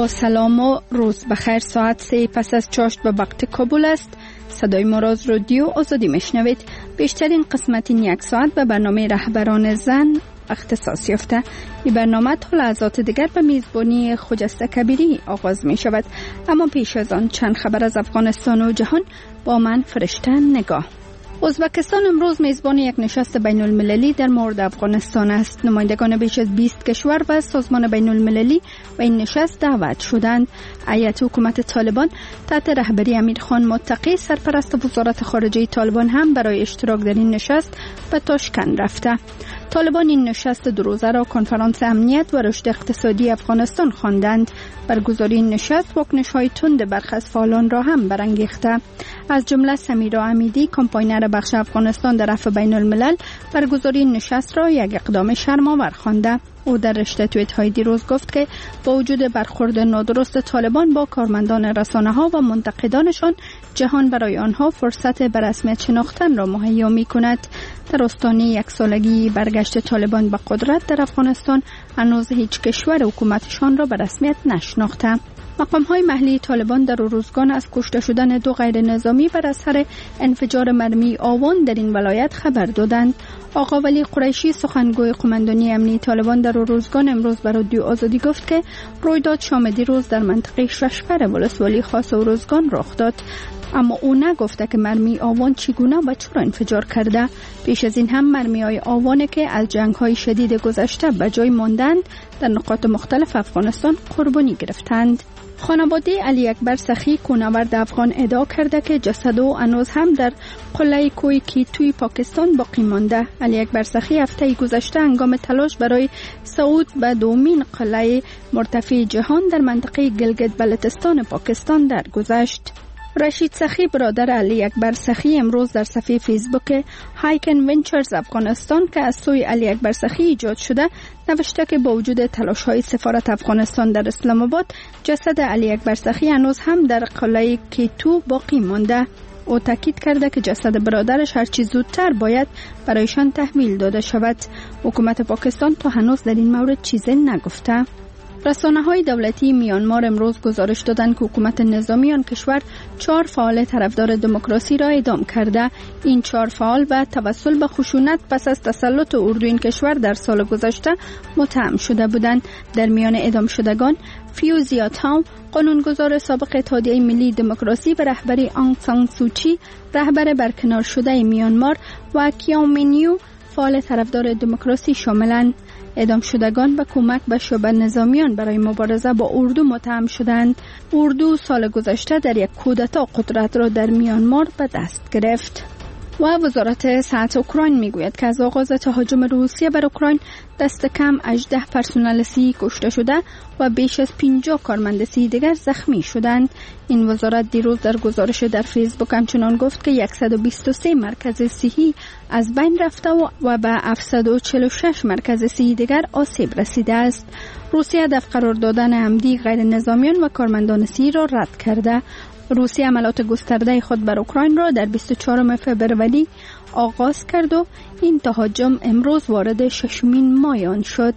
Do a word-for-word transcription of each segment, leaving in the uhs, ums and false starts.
با سلام و روز بخیر. ساعت سه پس از چاشت به وقت کابل است. صدای ما را از رادیو آزادی میشنوید. بیشترین قسمت این یک ساعت به برنامه رهبران زن اختصاص یافته. این برنامه تا لحظات دیگر به میزبانی خجسته کبیری آغاز می شود. اما پیش از آن چند خبر از افغانستان و جهان با من فرشته نگاه. ازبکستان امروز میزبان یک نشست بین المللی در مورد افغانستان است. نمایندگان بیش از بیست کشور و سازمان بین المللی به این نشست دعوت شدند. هیئت حکومت طالبان تحت رهبری امیرخان متقی سرپرست وزارت خارجه طالبان هم برای اشتراک در این نشست به تاشکند رفته. طالبان این نشست دو روزه را کنفرانس امنیت و رشد اقتصادی افغانستان خواندند. برگزاری این نشست واکنش‌های تند برخی از فعالان را هم برانگیخته. از جمله سمیرا امیدی، کمپاینر بخش افغانستان در عفو بین الملل، برگزاری این نشست را یک اقدام شرم‌آور خوانده. او در رشته توییت‌های دیروز گفت که با وجود برخورد نادرست طالبان با کارمندان رسانه‌ها و منتقدانشان، جهان برای آنها فرصت به رسمیت شناختن را مهیا می‌کند. در آستانه یک سالگی برگشت طالبان به قدرت در افغانستان، هنوز هیچ کشور حکومتشان را به رسمیت نشناخته. مقام‌های محلی طالبان در روزگان از کشته شدن دو غیر نظامی بر اثر انفجار مرمی آوان در این ولایت خبر دادند. آقا ولی قریشی، سخنگوی قماندانی امنی طالبان، در روزگان امروز به رادیو آزادی گفت که رویداد شام دیروز در منطقه ششپر ولسوالی خاص روزگان رخ داد، اما او نگفته که مرمی آوان چگونه و چرا انفجار کرده. پیش از این هم مرمی‌های آوان که از جنگ‌های شدید گذشته به جای ماندند در نقاط مختلف افغانستان قربانی گرفتند. خانواده علی اکبر سخی، کوهنورد افغان، ادعا کرده که جسد او هنوز هم در قلعه کوی کیتوی پاکستان باقی مانده. علی اکبر سخی هفته گذشته هنگام تلاش برای صعود به دومین قلعه مرتفع جهان در منطقه گلگت بلتستان پاکستان درگذشت. رشید سخی، برادر علی اکبر سخی، امروز در صفحه فیسبوک هایکن ونچرز افغانستان که از سوی علی اکبر سخی ایجاد شده، نوشته که با وجود تلاش‌های سفارت افغانستان در اسلام آباد، جسد علی اکبر سخی هنوز هم در قلعه کیتو باقی مانده. او تاکید کرده که جسد برادرش هرچی زودتر باید برایشان تحویل داده شود. حکومت پاکستان تا هنوز در این مورد چیزی نگفته. رسانه‌های دولتی میانمار امروز گزارش دادند که حکومت نظامی آن کشور چهار فعال طرفدار دموکراسی را اعدام کرده. این چهار فعال به توسل به خشونت پس از تسلط اردو این کشور در سال گذشته متهم شده بودند. در میان اعدام شدگان فیوزیا تاو، قانونگذار سابق اتحادیه ملی دموکراسی به رهبری آنگ سان سوچی، رهبر برکنار شده میانمار، و کیاو مینیو، فعال طرفدار دموکراسی شاملند. اعدام شدگان به کمک به شعب نظامیان برای مبارزه با اردو متهم شدند. اردو سال گذشته در یک کودتا قدرت را در میانمار به دست گرفت. و وزارت صحت اوکراین میگوید که از آغاز تهاجم روسیه بر اوکراین دست کم هجده پرسنل صحی کشته شده و بیش از پنجاه کارمند صحی دیگر زخمی شدند. این وزارت دیروز در گزارش در فیسبوک همچنان گفت که صد و بیست و سه مرکز صحی از بین رفته و به هفتصد و چهل و شش مرکز صحی دیگر آسیب رسیده است. روسیه هدف قرار دادن عمدی غیر نظامیان و کارمندان صحی را رد کرده. روسیه عملیات گسترده خود بر اوکراین را در بیست و چهارم فوریه آغاز کرد و این تهاجم امروز وارد ششمین ماه آن شد.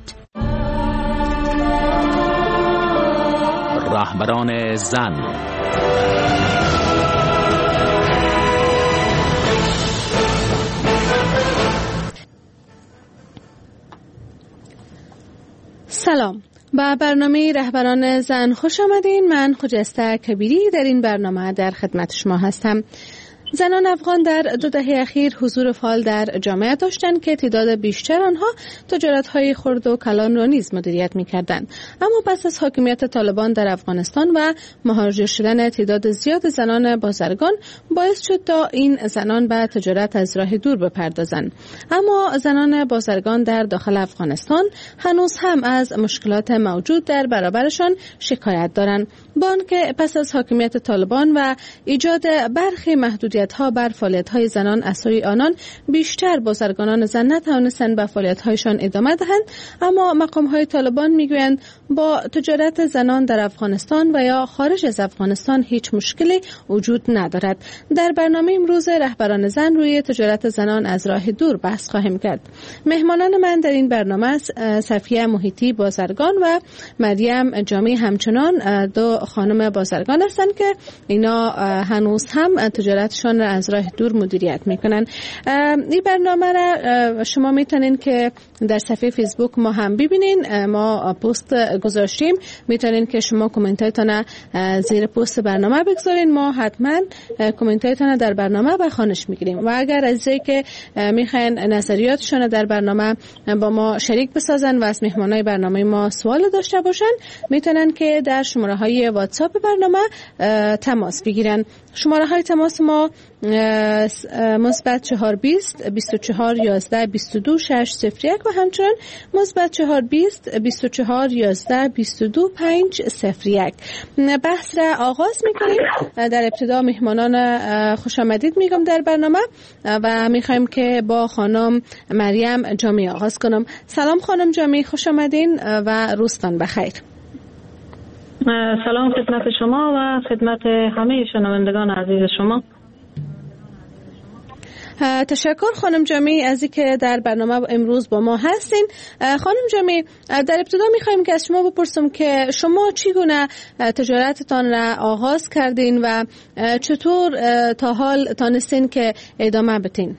رهبران زن. سلام، با برنامه رهبران زن خوش آمدین. من خجسته کبیری در این برنامه در خدمت شما هستم. زنان افغان در دو دهه اخیر حضور فعال در جامعه داشتند که تعداد بیشتر آنها تجارت‌های خرد و کلان را نیز مدیریت می‌کردند. اما پس از حاکمیت طالبان در افغانستان و مهاجر شدن تعداد زیاد زنان بازرگان باعث شد تا این زنان به تجارت از راه دور بپردازند. اما زنان بازرگان در داخل افغانستان هنوز هم از مشکلات موجود در برابرشان شکایت دارند، با آنکه پس از حاکمیت طالبان و ایجاد برخی محدودیت محدودیت‌ها بر فعالیت‌های زنان از سوی آنان بیشتر بازرگانان زن نتوانستند به فعالیت‌هایشان ادامه دهند، اما مقام‌های طالبان می‌گویند با تجارت زنان در افغانستان و یا خارج از افغانستان هیچ مشکلی وجود ندارد. در برنامه امروز رهبران زن روی تجارت زنان از راه دور بحث خواهیم کرد. مهمانان من در این برنامه صفیه محیطی بازرگان و مریم جامی، همچنان دو خانم بازرگان هستند که اینا هنوز هم تجارتشان را از راه دور مدیریت میکنن. این برنامه را شما میتونین که در صفحه فیسبوک ما هم ببینین، ما پست گذاشتیم، میتونین که شما کامنتاتون زیر پست برنامه بگذارین، ما حتما کامنتاتون در برنامه به خوانش میگیریم و اگر عزیزایی که میخواین نظریاتشون در برنامه با ما شریک بسازن و از مهمانای برنامه ما سوال داشته باشن، میتونن که در شماره های واتساپ برنامه تماس بگیرن. شماره های تماس ما مثبت چهار بیست بیست و چهار یازده بیست و دو شش صفر یک و همچنان مثبت چهار بیست بیست و چهار یازده بیست و دو پنج صفر یک. بحث را آغاز میکنیم. در ابتدا مهمانان خوش آمدید میگم در برنامه و میخوایم که با خانم مریم جامی آغاز کنم. سلام خانم جامی، خوش آمدین و روزتان بخیر. سلام خدمت شما و خدمت همه شنوندگان عزیز شما. تشکر خانم جامی از اینکه در برنامه امروز با ما هستین. خانم جامی، در ابتدا میخوایم که از شما بپرسم که شما چگونه تجارتتان را آغاز کردین و چطور تا حال تانستین که ادامه بدین؟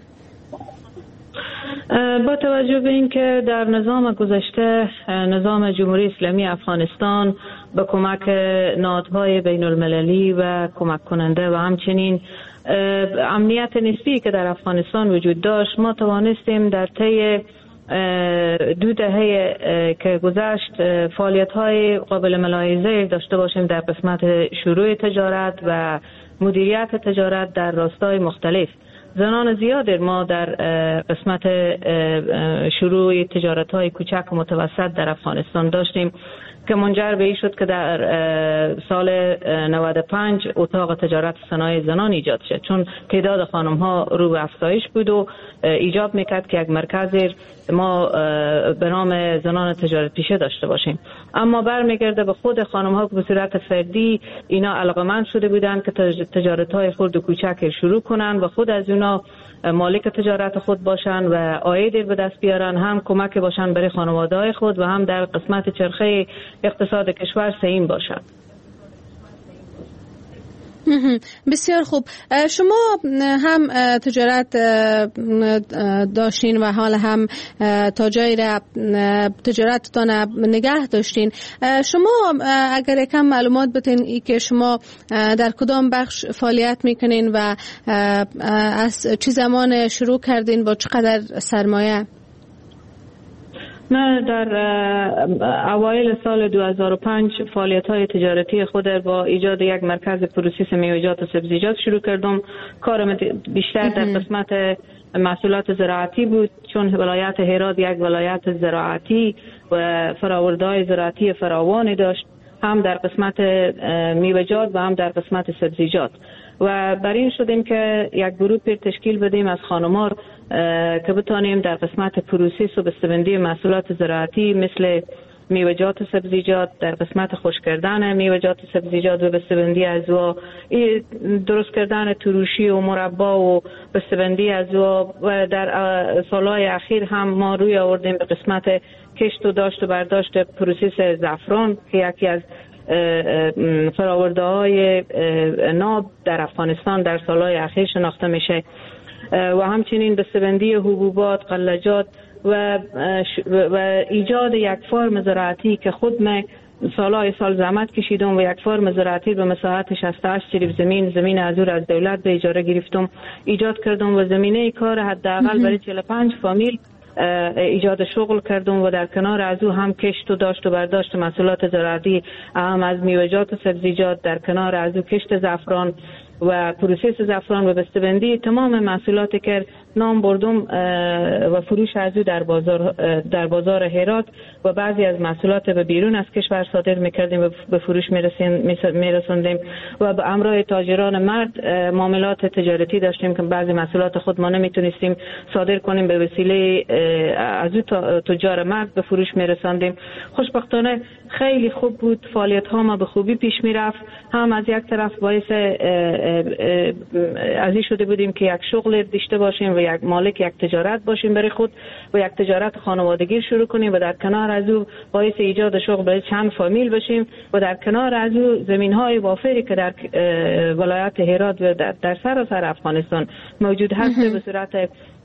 با توجه به اینکه در نظام گذشته نظام جمهوری اسلامی افغانستان به کمک نهادهای بین المللی و کمک کننده و همچنین امنیت نسبی که در افغانستان وجود داشت، ما توانستیم در طی دو دهه که گذشت فعالیت‌های قابل ملاحظه داشته باشیم در قسمت شروع تجارت و مدیریت تجارت در راستای مختلف. زنان زیاد ما در قسمت شروع تجارت‌های کوچک و متوسط در افغانستان داشتیم که منجر به این شد که در سال نود و پنج اتاق تجارت صنایع زنان ایجاد شد، چون تعداد خانم‌ها رو به افزایش بود و ایجاب میکرد که یک مرکز ما به نام زنان تجارت پیشه داشته باشیم. اما برمیگرده به خود خانم‌ها که به صورت فردی اینا علاقه‌مند شده بودند که تجارت‌های خرد و کوچک شروع کنن و خود از اونا مالک تجارت خود باشن و عاید به دست بیارن، هم کمک باشن برای خانواده‌های خود و هم در قسمت چرخه اقتصاد کشور سهیم باشن. بسیار خوب. شما هم تجارت داشتین و حال هم تا جایی را تجارتتان نگه داشتین. شما اگر یکم معلومات بتین ای که شما در کدام بخش فعالیت میکنین و از چه زمان شروع کردین، با چقدر سرمایه؟ من در اوایل سال دو هزار و پنج فعالیت‌های تجارتی خود با ایجاد یک مرکز پروسس میوه‌جات و سبزیجات شروع کردم. کارم بیشتر در قسمت محصولات زراعتی بود، چون ولایت هرات یک ولایت زراعتی و فرآورده‌های زراعتی فراوانی داشت، هم در قسمت میوه‌جات و هم در قسمت سبزیجات. و بر این شدیم که یک گروه تشکیل بدیم از خانم‌ها که بتانیم در قسمت پروسس و بسته‌بندی محصولات زراعتی مثل میوه‌جات و سبزیجات، در قسمت خشک کردن میوه‌جات و سبزیجات و بسته‌بندی از او، درست کردن تروشی و مربا و بسته‌بندی از او. و در سالهای اخیر هم ما روی آوردیم به قسمت کشت و داشت و برداشت پروسس زعفران که یکی از فرآورده‌های ناب در افغانستان در سالهای اخیر شناخته میشه، و همچنین بسته‌بندی حبوبات، قلاجات و و ایجاد یک فرم زراعتی که خود من سالهای سال زحمت کشیدم و یک فرم زراعتی به مساحت شصت و هشت جریب زمین زمین ازور از دولت به اجاره گرفتم ایجاد کردم و زمینه کار حداقل برای چهل و پنج فامیل ایجاد شغل کردم و در کنار از او هم کشت و داشت و برداشت محصولات زراعتی، هم از میوه‌جات و سبزیجات، در کنار از او کشت زعفران و پروسس زعفران و بسته‌بندی تمام محصولاتی که نام بردم و فروش از او در بازار در بازار هرات و بعضی از محصولات به بیرون از کشور صادر میکردیم و به فروش میرسوندیم و به همراه تاجران مرد معاملات تجارتی داشتیم که بعضی محصولات خود ما نمیتونستیم صادر کنیم، به وسیله از او تجار مرد به فروش میرساندیم. خوشبختانه خیلی خوب بود، فعالیت ها ما به خوبی پیش میرفت. هم از یک طرف باعث ازی شده بودیم که یک شغل داشته باشیم و یک مالک یک تجارت باشیم برای خود و یک تجارت خانوادگی شروع کنیم و در کنار از او باعث ایجاد شغل برای چند فامیل بشیم و در کنار از او زمین های وافری که در ولایت هرات و در, در سراسر افغانستان موجود هست به صورت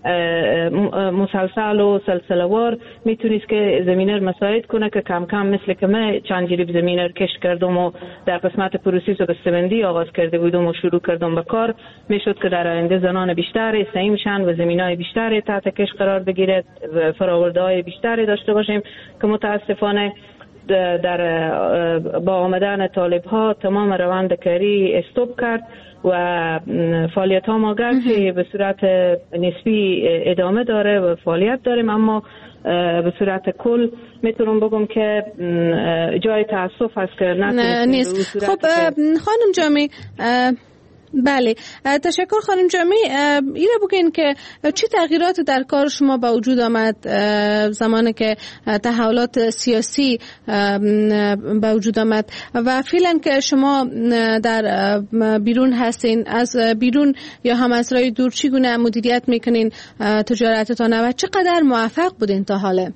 مسلسل و سلسله‌وار میتونست که زمینه رو مساعد کنه که کم کم مثل که من چند جریب زمینه رو کشت کردم و در قسمت پروسس و بسته‌بندی آغاز کرده بودم و شروع کردم به کار، میشد که در آینده زنان بیشتر سهیم شن و زمینای بیشتری تحت کش قرار بگیرد و فرآورده‌های بیشتری داشته باشیم که متاسفانه در با آمدن طالب ها تمام روند کاری استوب کرد و فعالیت ها ما گرچه به صورت نسبی ادامه داره و فعالیت داریم، اما به صورت کل میتونم بگم که جای تاسف هست که نه نیست. خب خانم جامی، بله تشکر خانم جامی. ایره بگین که چی تغییرات در کار شما به وجود آمد زمانی که تحولات سیاسی به وجود آمد و فعلا که شما در بیرون هستین، از بیرون یا هم از راه دور چگونه مدیریت میکنین تجارتتان و چقدر موفق بودین تا حالا؟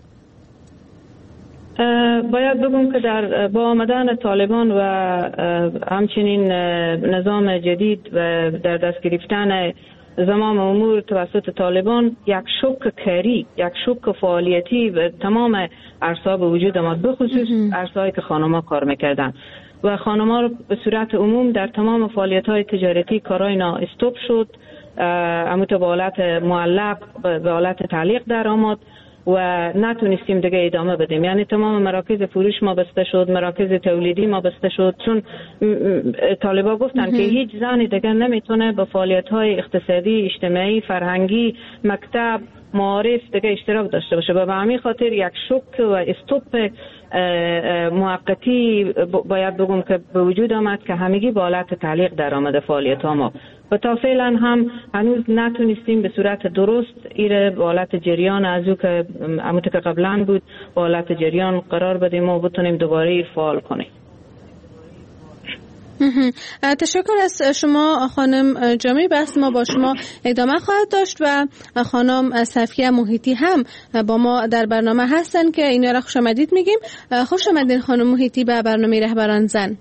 باید بگم که در با آمدن طالبان و همچنین نظام جدید و در دست گرفتن زمام امور توسط طالبان یک شوک کاری، یک شوک فعالیتی و تمام عرصه‌ها به وجود آمد، به خصوص عرصه‌هایی که خانم‌ها کار میکردن و خانم‌ها رو به صورت عموم در تمام فعالیت‌های تجارتی کارای نا استوب شد، اما به حالت معلق به حالت تعلیق در آمد و نتونستیم دیگه ادامه بدیم. یعنی تمام مراکز فروش ما بسته شد، مراکز تولیدی ما بسته شد، چون طالبا گفتن که هیچ زنی دیگه نمیتونه به فعالیت‌های اقتصادی، اجتماعی، فرهنگی، مکتب، معارف دیگه اشتراک داشته باشه. به همین خاطر یک شوک و استوپ موقتی باید بگم که به وجود آمد که همگی با حالت تعلیق در آمده فعالیت ها ما و تا فعلا هم هنوز نتونستیم به صورت درست ایره با حالت جریان از او که همونطور که قبلا بود با حالت جریان قرار بدیم و بتونیم دوباره ایر فعال کنیم. تشکر از شما خانم جامی. بحث ما با شما ادامه خواهد داشت و خانم صفیه محیطی هم با ما در برنامه هستن که اینا را خوش آمدید میگیم. خوش آمدین خانم محیطی به برنامه رهبران زن.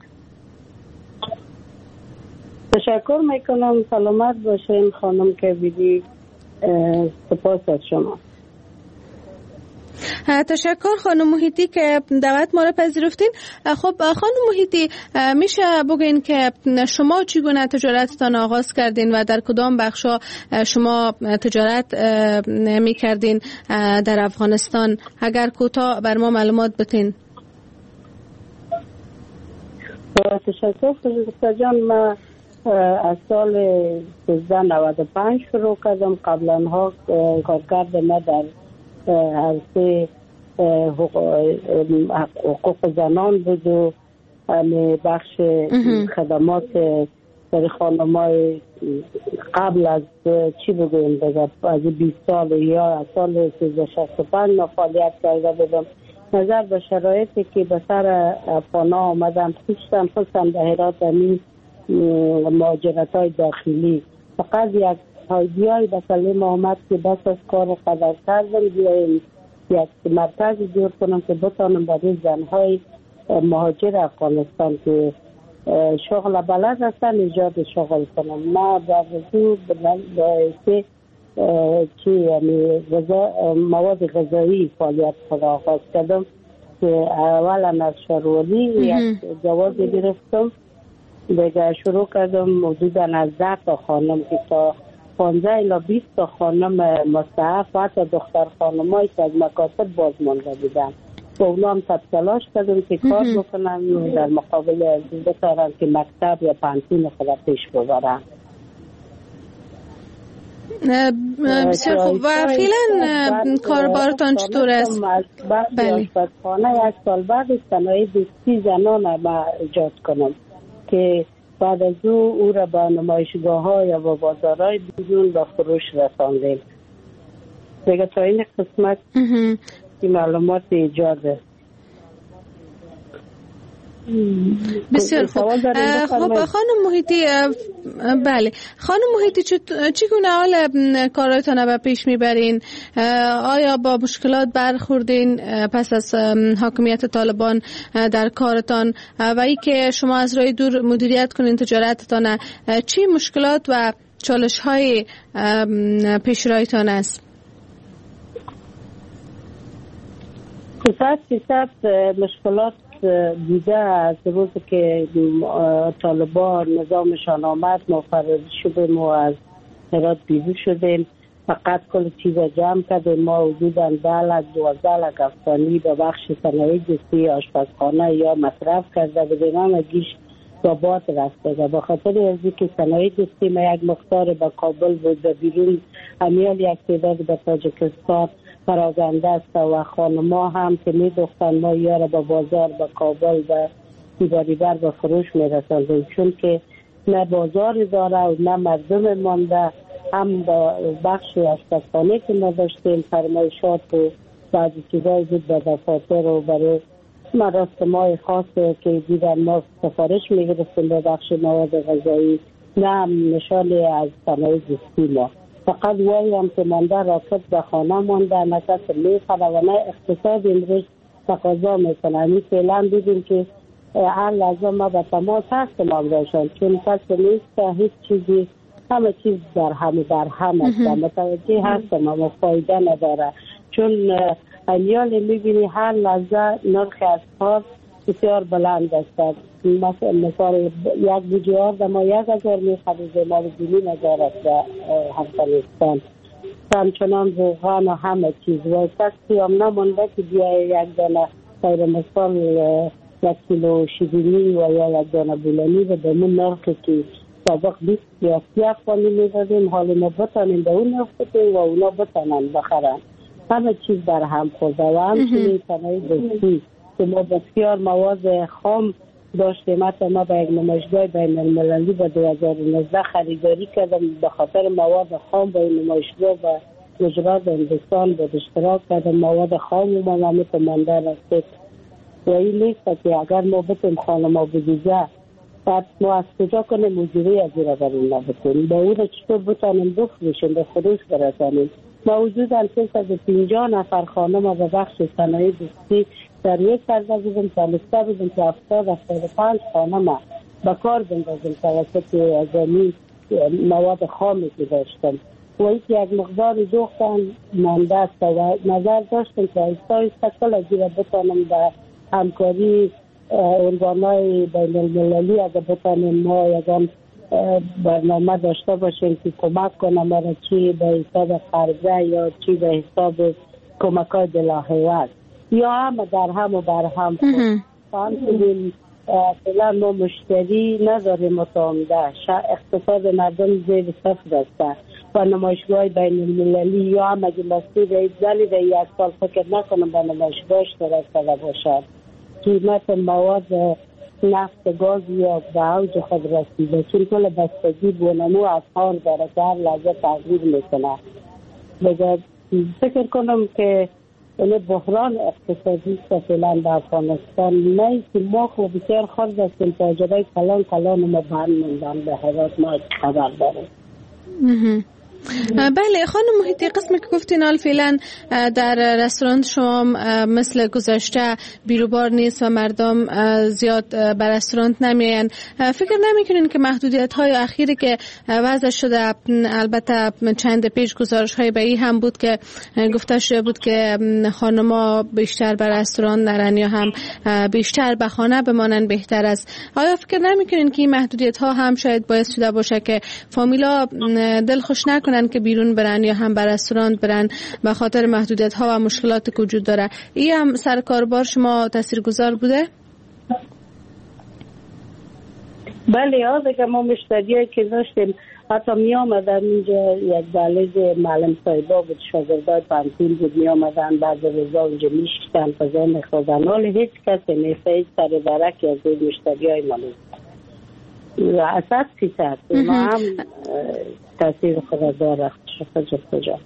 تشکر میکنم، سلامت باشین خانم کبیری. سپاس از شما. تشکر خانم محیطی که دعوت ما را پذیرفتین. خب خانم محیطی، میشه بگین که شما چگونه تجارتتان آغاز کردین و در کدام بخشا شما تجارت میکردین در افغانستان؟ اگر کوتاه بر ما معلومات بتین. تشکر فرزاد جان. من از سال سیزده نود و پنج شروع کردم. قبلا ها کارکرد ما در عرصه حقوق زنان بود و بخش خدمات برای خانم‌های قبل از چی بگویم دیگه از بیست سال یا سال سیزده شصت و پنج فعالیت کرده بودم. نظر به شرایطی که به سر پانا آمدن خصوصا خصوصا در هرات همین مهاجرت‌های داخلی فقط یک هایدیای به کلم آمد که بس از کار قدر کردم بیاییم یک مرکز جور کنم که بتانم برای زنهای مهاجر افغانستان که شغل بلد هستن ایجاد شغل کنم. ما در رسول باعث چی یعنی مواد غذایی فعالیت خود آغاز کردم که اولا از شرولی یک جواز گرفتم، دیگه شروع کردم حدودا از ده تا خانم که تا پانزده الی بیست تا خانم مستعف و حتی دختر خانمایی که از مکاتب باز مانده بودن با اونا هم تلاش کردم که کار بکنم در مقابل از بتارم که مکتب یا پانتین خود پیش ببرم. بسیار خوب. و فعلا کاربارتان چطور است؟ بله. آشپزخانه یک سال بعد صنایع دستی زنان ما ایجاد کنم که بعد از او او را به نمایشگاه ها یا به بازارهای بیرون به فروش رساندیم. دیگه تا این قسمت این معلومات ایجاده. بسیار خوب. خب خانم محیطی، بله خانم محیطی چگونه حال کارایتان به پیش میبرین؟ آیا با مشکلات برخوردین پس از حاکمیت طالبان در کارتان و ای که شما از راه دور مدیریت کنین تجارتتان، چی مشکلات و چالش های پیش رویتان است؟ صد فیصد مشکلات دیده از روز که طالبان نظامشان آمد ما فراری شدیم و از هرات بیرون شدیم. فقط کل چیز جمع کردیم. ما حدوداً ده لک دوازده لک افغانی به بخش صنایع دستی آشپزخانه یا مصرف کرده بودیم، هم گیش با باد رفته و به خاطر از اینکه صنایع دستی ما یک مقدار به کابل بود و بیرون امیال یک تعداد به تاجیکستان پراگنده است و خانما هم که می دختن ما یا را به بازار به کابل و دیباری بر به فروش می رسندیم، چون که نه بازار داره و نه مردم مانده. هم با بخش آشپزخانه که ما داشتیم فرمایشات و بعضی چیزایی بود به دفاتر و برای مراسم‌های خاص که دیدن ما سفارش می گرفتیم به بخش مواد غذایی، نه نشانی از صنایع دستی ما. فقط وایی هم که مانده راکت به خانه مانده، نه کس میخوره و نه اقتصاد امروز تقاضا میکنه. همین فعلا دیدیم که هر لحظه ما به تماس هستم آمداشان، چون کس نیست هیچ چیزی، همه چیز در هم در هم است. متوجه هستم اما فایده نداره، چون امیال میبینی هر لحظه نرخ اسعار بسیار بلند است. مثلا یک بوجیار در ما یک هزار میخریده، ما بینی ندارد در افغانستان. همچنان روغن و همه چیز و کسی هم نمانده که بیای یک دانه غیر مثال یک کیلو شیرینی و یا یک دانه بولانی و دمون نرخی که سابق بیست یا سی افغانی میدادیم، حالی ما بتانیم به اون نرخ بتیم و اونا بتانن بخرن. همه چیز در هم خورده و همچنین صنایع دستی که ما بسیار مواد خام داشتیم. حتی ما به یک نمایشگاه بین المللی به دو هزار و نوزده خریداری کردم به خاطر مواد خام. با این نمایشگاه و گجرات هندوستان به اشتراک کردم، مواد خام و ما همیت مانده رسید و این نیست که اگر ما بتیم خانه ما بگیزه بعد ما از کجا کنیم مجوری از این را بریم نبتیم با او را چطور بتانیم بفروشیم به فروش برسانیم. ما حدوداً سیصد و پنجاه نفر خانم ما به بخش صنایع دستی در یک کرده بودیم، تالسته بودیم که هفتاد هفتاد و پنج خانم به کار بندازیم توسط از این مواد خامی که داشتن و این یک مقداری دوختن مانده است و نظر داشتیم که ایستا ایستا کل از این را بتانیم به همکاری ارگانهای بین المللی اگر بتانیم ما یکم برنامه داشته باشیم که کمک کنه ما را چی به حساب قرضه یا چی به حساب کمک های دلاهیوز یا هم در هم و بر هم خود. فعلا ما مشتری نداریم متعامده، اقتصاد مردم زیر صفر است و نمایشگاه بین المللی یا هم اگه مسئول رئیس زنی به یک سال فکر نکنم به نمایشگاه اشتراک کرده باشد. قیمت مواد نفت گاز یا به اوج خود رسیده، چون کل بستگی بونمو اسعار داره که هر لحظه تغییر میکنه. بگر فکر کنم که این بحران اقتصادی است فعلا در افغانستان. نه که ما خوب بسیار خرد هستیم، تاجرای کلان کلان ما بند موندن به حیرات ما خبر داریم. بله خانم محیطی، قسمی که گفتین حال فعلا در رستوران شما مثل گذشته بیروبار نیست و مردم زیاد به رستوران نمیاین، فکر نمیکنین که محدودیت های اخیری که وضع شده، البته چند پیش گزارش های به این هم بود که گفته شده بود که خانما بیشتر به رستوران نرن یا هم بیشتر به خانه بمانن بهتر است، آیا فکر نمیکنین که این محدودیت ها هم شاید باعث شده باشه که فامیلا دل خوش نکنن که بیرون برن یا هم به رستوران برن به خاطر محدودیت ها و مشکلاتی که وجود داره؟ این هم سر کاربار شما تاثیرگذار بوده؟ بله ها دیگه ما مشتریایی که داشتیم حتی می آمدن اینجا یک دلیز معلم صاحبا بود، شاگردای پانتون بود، می آمدن بعد رضا اونجا می شکن پزا می خوردن، حالی هیچ کسی نیست، هیچ سر برکی از این مشتری های مالوز و اساس فیصد ما هم تاثیر خود داره. شکر کجا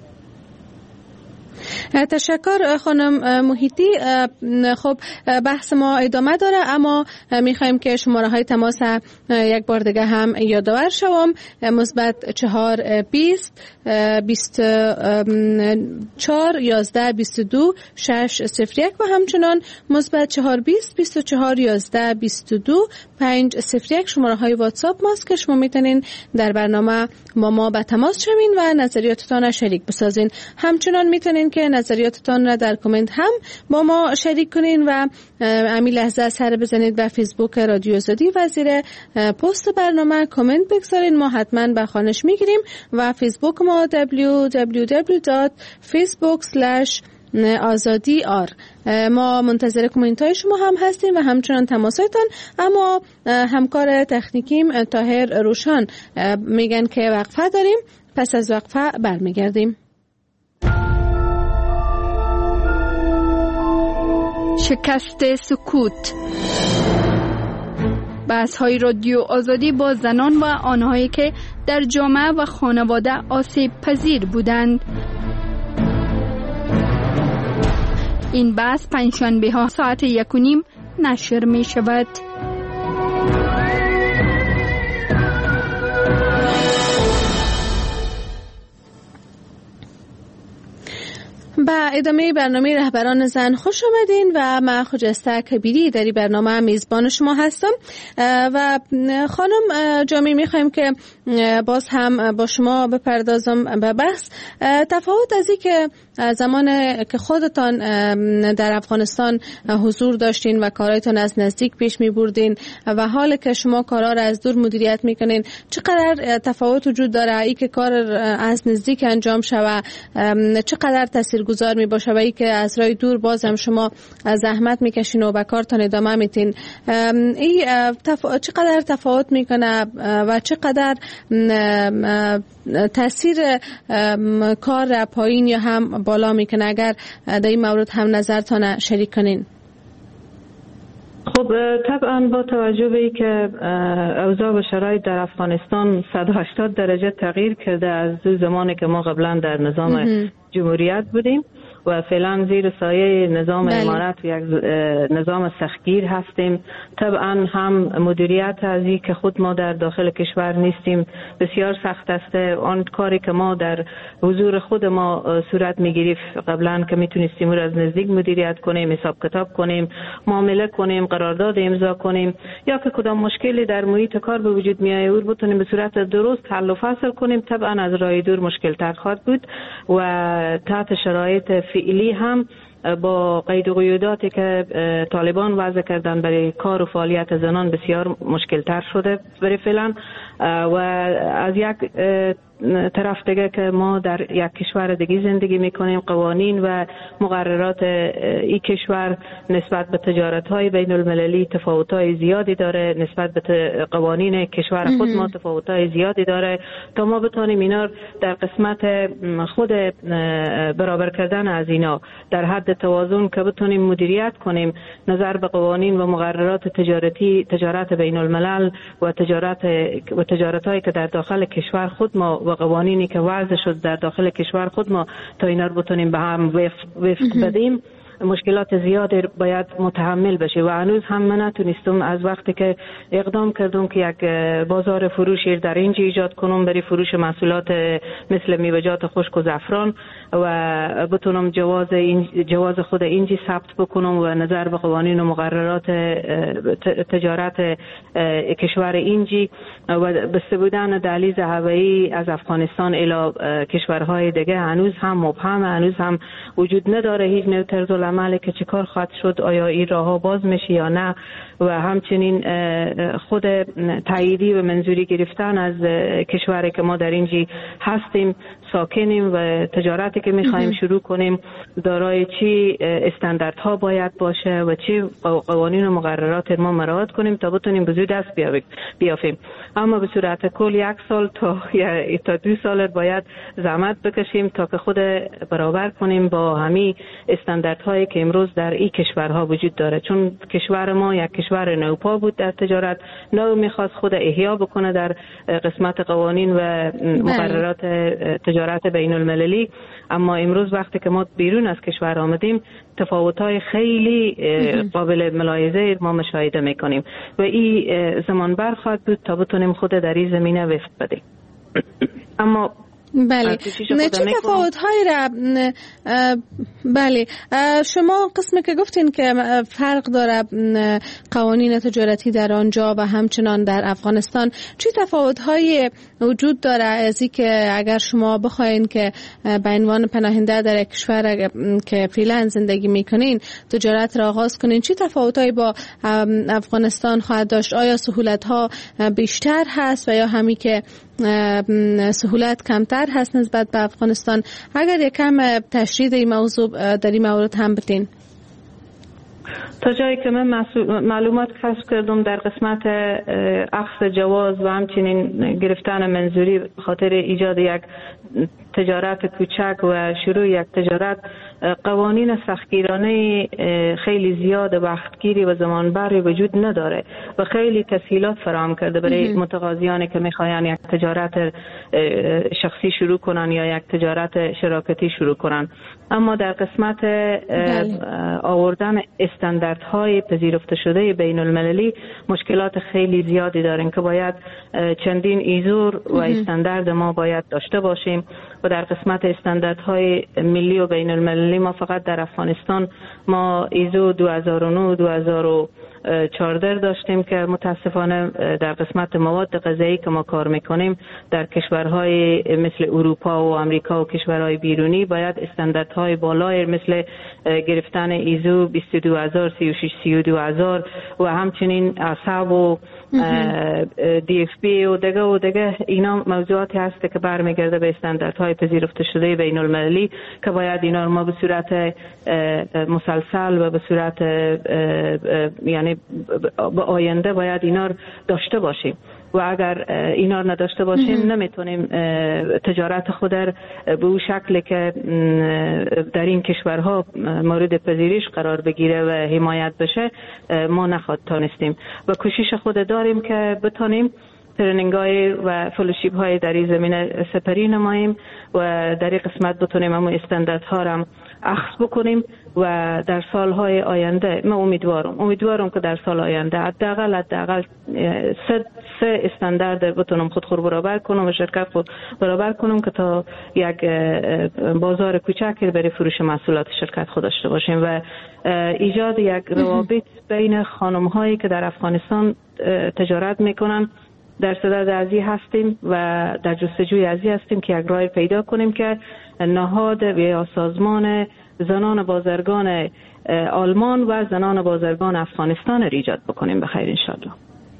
تشکر خانم محیطی. خب بحث ما ادامه داره، اما میخوایم که شماره های تماس یک بار دیگه هم یادآور شوم: مثبت چهار بیست بیست چهار یازده بیست دو شش صفر یک و همچنان مثبت چهار بیست بیست و چهار یازده بیست دو پنج صفر یک شماره های واتساپ ماست که شما میتونین در برنامه با ما به تماس شوین و نظریاتتان را شریک بسازین. همچنان میتونین که نظریاتتان را در کامنت هم با ما شریک کنین و همین لحظه سر بزنید به فیسبوک رادیو آزادی و زیر پست برنامه کامنت بگذارین، ما حتما به خوانش میگیریم و فیسبوک ما دبلیو دبلیو دبلیو دات فیسبوک اسلش آزادی آر. ما منتظر کامنت های شما هم هستیم و همچنان تماساتون. اما همکار تکنیکیم طاهر روشان میگن که وقفه داریم، پس از وقفه برمیگردیم. شکست سکوت، بحث های رادیو آزادی با زنان و آنهایی که در جامعه و خانواده آسیب پذیر بودند. این بحث پنجشنبه ها ساعت یک و نیم نشر می شود. با ادامه برنامه رهبران زن خوش آمدین و من خجسته کبیری در این برنامه میزبان شما هستم و خانم جامی میخوایم که باز هم با شما بپردازم به بحث. تفاوت از این که زمان که خودتان در افغانستان حضور داشتین و کارایتان از نزدیک پیش می بردین و حال که شما کارا را از دور مدیریت میکنین، چقدر تفاوت وجود داره ای که کار از نزدیک انجام شود، چقدر تاثیرگذار می باشه و ای که از راه دور باز هم شما زحمت میکشین و به کارتان ادامه میتین؟ ای تف... چقدر تفاوت میکنه و چقدر تاثیر کار پایین یا هم بالا میکنه؟ اگر در این مورد هم نظرتان شریک کنین. خب طبعا با توجه به این که اوضاع و شرایط در افغانستان صد و هشتاد درجه تغییر کرده از زمانی که ما قبلا در نظام جمهوریت بودیم و فعلا زیر سایه نظام بله. امارت و یک نظام سختگیر هستیم. طبعا هم مدیریت از این که خود ما در داخل کشور نیستیم بسیار سخت است. آن کاری که ما در حضور خود ما صورت میگیریم قبلا که میتونستیم او را از نزدیک مدیریت کنیم، حساب کتاب کنیم، معامله کنیم، قرارداد امضا کنیم یا که کدام مشکلی در محیط کار به وجود میاد او بتونیم به صورت درست حل و فصل کنیم، طبعا از راه دور مشکل تر خواهد بود و تحت شرایط فعلی هم با قید و قیوداتی که طالبان وضع کردن برای کار و فعالیت زنان بسیار مشکل تر شده برای فعلا. و از یک طرف دیگه که ما در یک کشور دیگه زندگی میکنیم، قوانین و مقررات این کشور نسبت به تجارت‌های بین المللی تفاوت‌های زیادی داره، نسبت به قوانین کشور خود ما تفاوت‌های زیادی داره تا ما بتونیم اینا در قسمت خود برابر کردن از اینا در حد توازن که بتونیم مدیریت کنیم نظر به قوانین و مقررات تجارتی تجارت بین الملل و تجارت و تجارت‌هایی که در داخل کشور خود ما و قوانینی که وضع شد در داخل کشور خود ما تا اینا رو بتونیم به هم وفق بدیم. مشکلات زیادی باید متحمل بشه و هنوز هم من نتونستم از وقتی که اقدام کردم که یک بازار فروشی در اینجا ایجاد کنم برای فروش محصولات مثل میوه‌جات خشک و زعفران و بتونم جواز این جواز خود اینجا ثبت بکنم و نظر به قوانین و مقررات تجارت کشور اینجا و بسته بودن دهلیز هوایی از افغانستان الی کشورهای دیگه هنوز هم مبهم، هنوز هم وجود نداره هیچ نوع طرز عمل که چه کار خواهد شد، آیا این راه ها باز میشه یا نه، و همچنین خود تاییدی و منظوری گرفتن از کشوری که ما در اینجی هستیم ساکنیم و تجارتی که میخوایم شروع کنیم دارای چی استانداردها باید باشه و چی قوانین و مقررات ما مراعات کنیم تا بتونیم به زود دست بیافیم. اما به صورت کل یک سال تا یا تا دو سال باید زحمت بکشیم تا که خود برابر کنیم با همین استانداردهایی که امروز در این کشورها وجود داره، چون کشور ما یک کشور نوپا بود در تجارت، نو میخواست خود احیا بکنه در قسمت قوانین و مقررات تجارت بین المللی. اما امروز وقتی که ما بیرون از کشور آمدیم تفاوت‌های خیلی قابل ملاحظه ما مشاهده میکنیم و این زمان بر خواهد بود تا بتونیم خود در این زمینه وفق بدیم. اما بله، نه چه تفاوت‌هایی را بله شما قسمی که گفتین که فرق داره قوانین تجارتی در آنجا و همچنان در افغانستان، چه تفاوت‌هایی وجود داره از این که اگر شما بخواین که به عنوان پناهنده در کشور که فعلا زندگی میکنین تجارت را آغاز کنین، چه تفاوت‌هایی با افغانستان خواهد داشت؟ آیا سهولت‌ها بیشتر هست و یا همی که سهولت کمتر هست نسبت به افغانستان؟ اگر یکم تشریح در این موضوع در این مورد هم بتین. تا جایی که من معلومات کسب کردم در قسمت اخذ جواز و همچنین گرفتن منظوری خاطر ایجاد یک تجارت کوچک و شروع یک تجارت قوانین سختگیرانه خیلی زیاد وقتگیری و زمانبری وجود نداره و خیلی تسهیلات فراهم کرده برای متقاضیانی که میخواین یک تجارت شخصی شروع کنن یا یک تجارت شراکتی شروع کنن. اما در قسمت آوردن استانداردهای پذیرفته شده بین المللی مشکلات خیلی زیادی داریم که باید چندین ایزور و استاندارد ما باید داشته باشیم و در قسمت استانداردهای ملی و بین المللی ما فقط در افغانستان ما ایزو دو هزار و نه دو هزار و چهارده داشتیم که متاسفانه در قسمت مواد غذایی که ما کار میکنیم در کشورهای مثل اروپا و امریکا و کشورهای بیرونی باید استانداردهای بالای مثل گرفتن ایزو بیست و دو هزار، سی و شش سی و دو هزار و همچنین اصحاب و دی اف بی و دیگه و دیگه اینا موضوعاتی هست که برمیگرده به استانداردهای پذیرفته شده بین المللی که باید اینا ما به صورت مسلسل و به صورت یعنی به آینده باید اینا داشته باشیم و اگر اینا نداشته باشیم نمیتونیم تجارت خود به اون شکل که در این کشورها مورد پذیرش قرار بگیره و حمایت بشه ما نخواهد تانستیم و کوشش خود داریم که بتونیم ترنینگ های و فلوشیپ های در این زمینه سپری نماییم و در این قسمت بتونیم همون استاندارد ها را اخذ بکنیم و در سالهای آینده من امیدوارم امیدوارم که در سال آینده حداقل حداقل سه سه استاندارد بتونم خود خود برابر کنم و شرکت خود برابر کنم که تا یک بازار کوچکی برای فروش محصولات شرکت خود داشته باشیم و ایجاد یک روابط بین خانم هایی که در افغانستان تجارت میکنن در صدد ازی هستیم و در جستجوی ازی هستیم که یک راه پیدا کنیم که نهاد یا سازمان زنان بازرگان آلمان و زنان بازرگان افغانستان را ایجاد بکنیم. بخیر انشالله.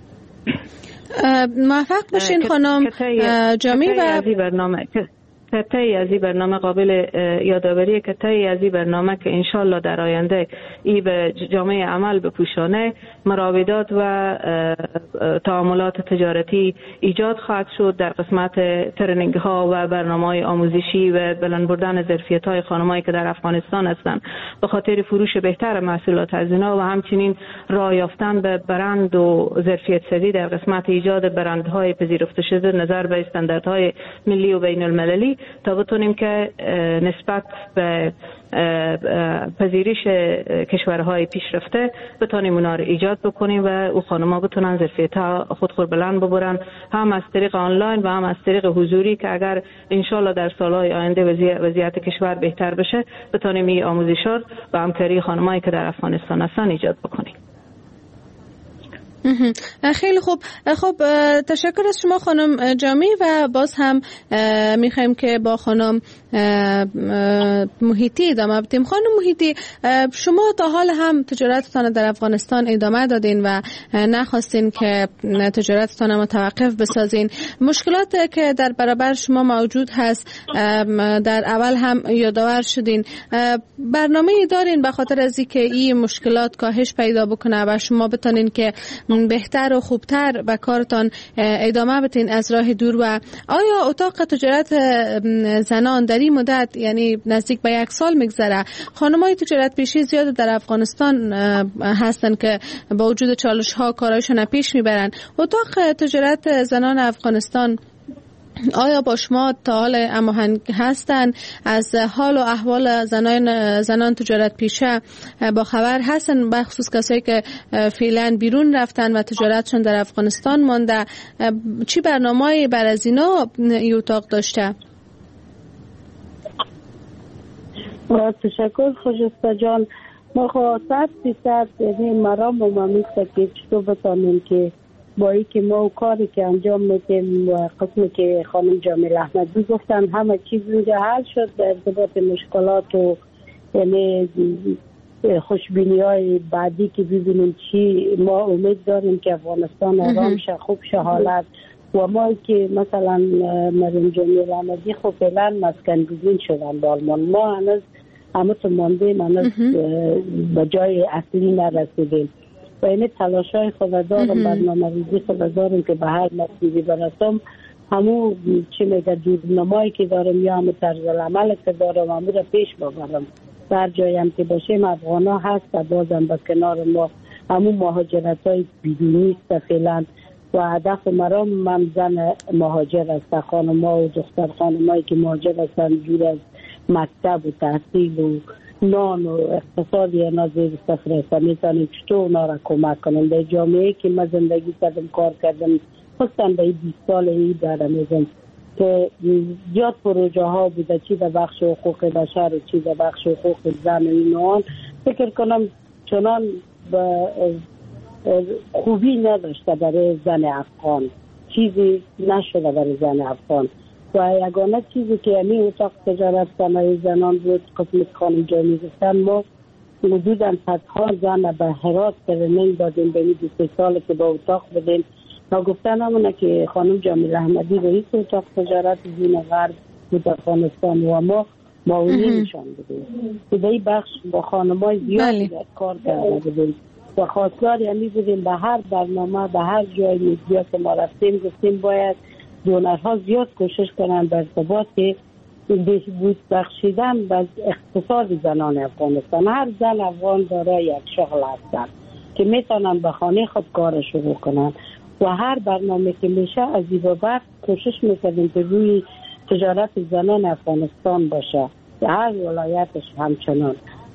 موفق باشین خانم جامی و برنامه که تایی از این برنامه قابل یادآوریه که تایی از این برنامه که انشالله در آینده ای به جامعه عمل بپوشانه مراودات و تعاملات تجارتی ایجاد خواهد شد در قسمت ترنینگ ها و برنامه‌های آموزشی و بلند بردن ظرفیت های خانمایی که در افغانستان هستند به خاطر فروش بهتر محصولات از اینا و همچنین راه یافتن به برند و ظرفیت سازی در قسمت ایجاد برندهای پذیرفته شده نظر به استانداردهای ملی و بین المللی تا بتونیم که نسبت به پذیرش کشورهای پیشرفته بتونیم اونا رو ایجاد بکنیم و او خانم‌ها بتونن ظرفیت‌ها خود خود بلند ببرن، هم از طریق آنلاین و هم از طریق حضوری که اگر انشالله در سالهای آینده وضعیت کشور بهتر بشه بتونیم این آموزشات و همکاری خانم‌هایی که در افغانستان هستن ایجاد بکنیم. خیلی خوب. خب تشکر از شما خانم جامی و باز هم میخوایم که با خانم محیطی ادامه بدیم. خانم محیطی، شما تا حال هم تجارتتان در افغانستان ادامه دادین و نخواستین که تجارتتان متوقف بسازین. مشکلات که در برابر شما موجود هست در اول هم یادآور شدین. برنامه دارین به خاطر از اینکه این مشکلات کاهش پیدا بکنه و شما بتونین که بهتر و خوبتر به کارتان ادامه بدین از راه دور؟ و آیا اتاق تجارت زنان در این مدت، یعنی نزدیک به یک سال میگذره، خانمای تجارت پیشی زیاد در افغانستان هستن که با وجود چالش ها کارایشون پیش میبرن، اتاق تجارت زنان افغانستان آیا با شما تا حال هماهنگ هستن؟ از حال و احوال زنان زنان تجارت پیشه با خبر هستن، به خصوص کسایی که فعلا بیرون رفتن و تجارتشون در افغانستان مانده؟ چی برنامه‌ای بر از اینا این اتاق داشته؟ با تشکر خوشسته جان. ما خواهد بیشتر یعنی مرام و ممیسته که چطور بتانیم که با ای که ما و کاری که انجام میدیم و قسمی که خانم جامیل احمدی گفتن همه چیز اینجا حل شد در ارتباط مشکلات و یعنی خوشبینی های بعدی که ببینیم چی. ما امید داریم که افغانستان آرام شه، خوب شه حالت. و ما که مثلا مریم جامیل احمدی خب فعلا مسکن گزین شدن به آلمان، ما هنوز همه تو ماندیم، هنوز به جای اصلی نرسیدیم و این تلاش های خود دارم، برنامه ریزی خود دارم که به هر مسیری برسم. همون چی میگه دورنمایی که دارم یا همون طرز العمل که دارم همون را پیش ببرم. در جایم که باشیم افغان ها هست و بازم به کنار ما همون مهاجرت های بیرونی است فعلا و هدف مرام من زن مهاجر است، خانم ها و دختر خانم هایی که مهاجر هستن دور از مکتب و تحصیل و نان و اقتصادی نازیر صفر است. میتونیم چطور اونا را کمک کنیم در جامعه که من زندگی کردم کار کردم خصوصا به بیست سال ای دارم میزم که زیاد پروژه ها بوده، چی در بخش حقوق بشر و چی در بخش حقوق زن و اینوان. فکر کنم چنان خوبی نداشته برای زن افغان، چیزی نشده برای زن افغان و یگانه چیزی که یعنی اتاق تجارت صنایع زنان بود قسمت خانم جامی گفتن. ما حدوداً صدها زن به هرات ترنینگ دادیم به این دو سال که با اتاق بدیم و گفتن همونه که خانم جامیل احمدی رئیس اتاق تجارت زین غرب بود افغانستان و ما معاونی نشان بدیم که به این بخش با خانمای زیاد کار کرده بودیم و خواستگار یعنی بودیم به هر برنامه به هر جای میدیا که ما رفتیم گفتیم باید دونرها زیاد کوشش کنند در ارتباط بود بخشیدن به اقتصاد زنان افغانستان. هر زن افغان داره یک شغل هستند که میتونن به خانه خود کار شروع کنند و هر برنامه که میشه از این بابت کوشش میکنیم که روی تجارت زنان افغانستان باشه در هر ولایتش. همچنان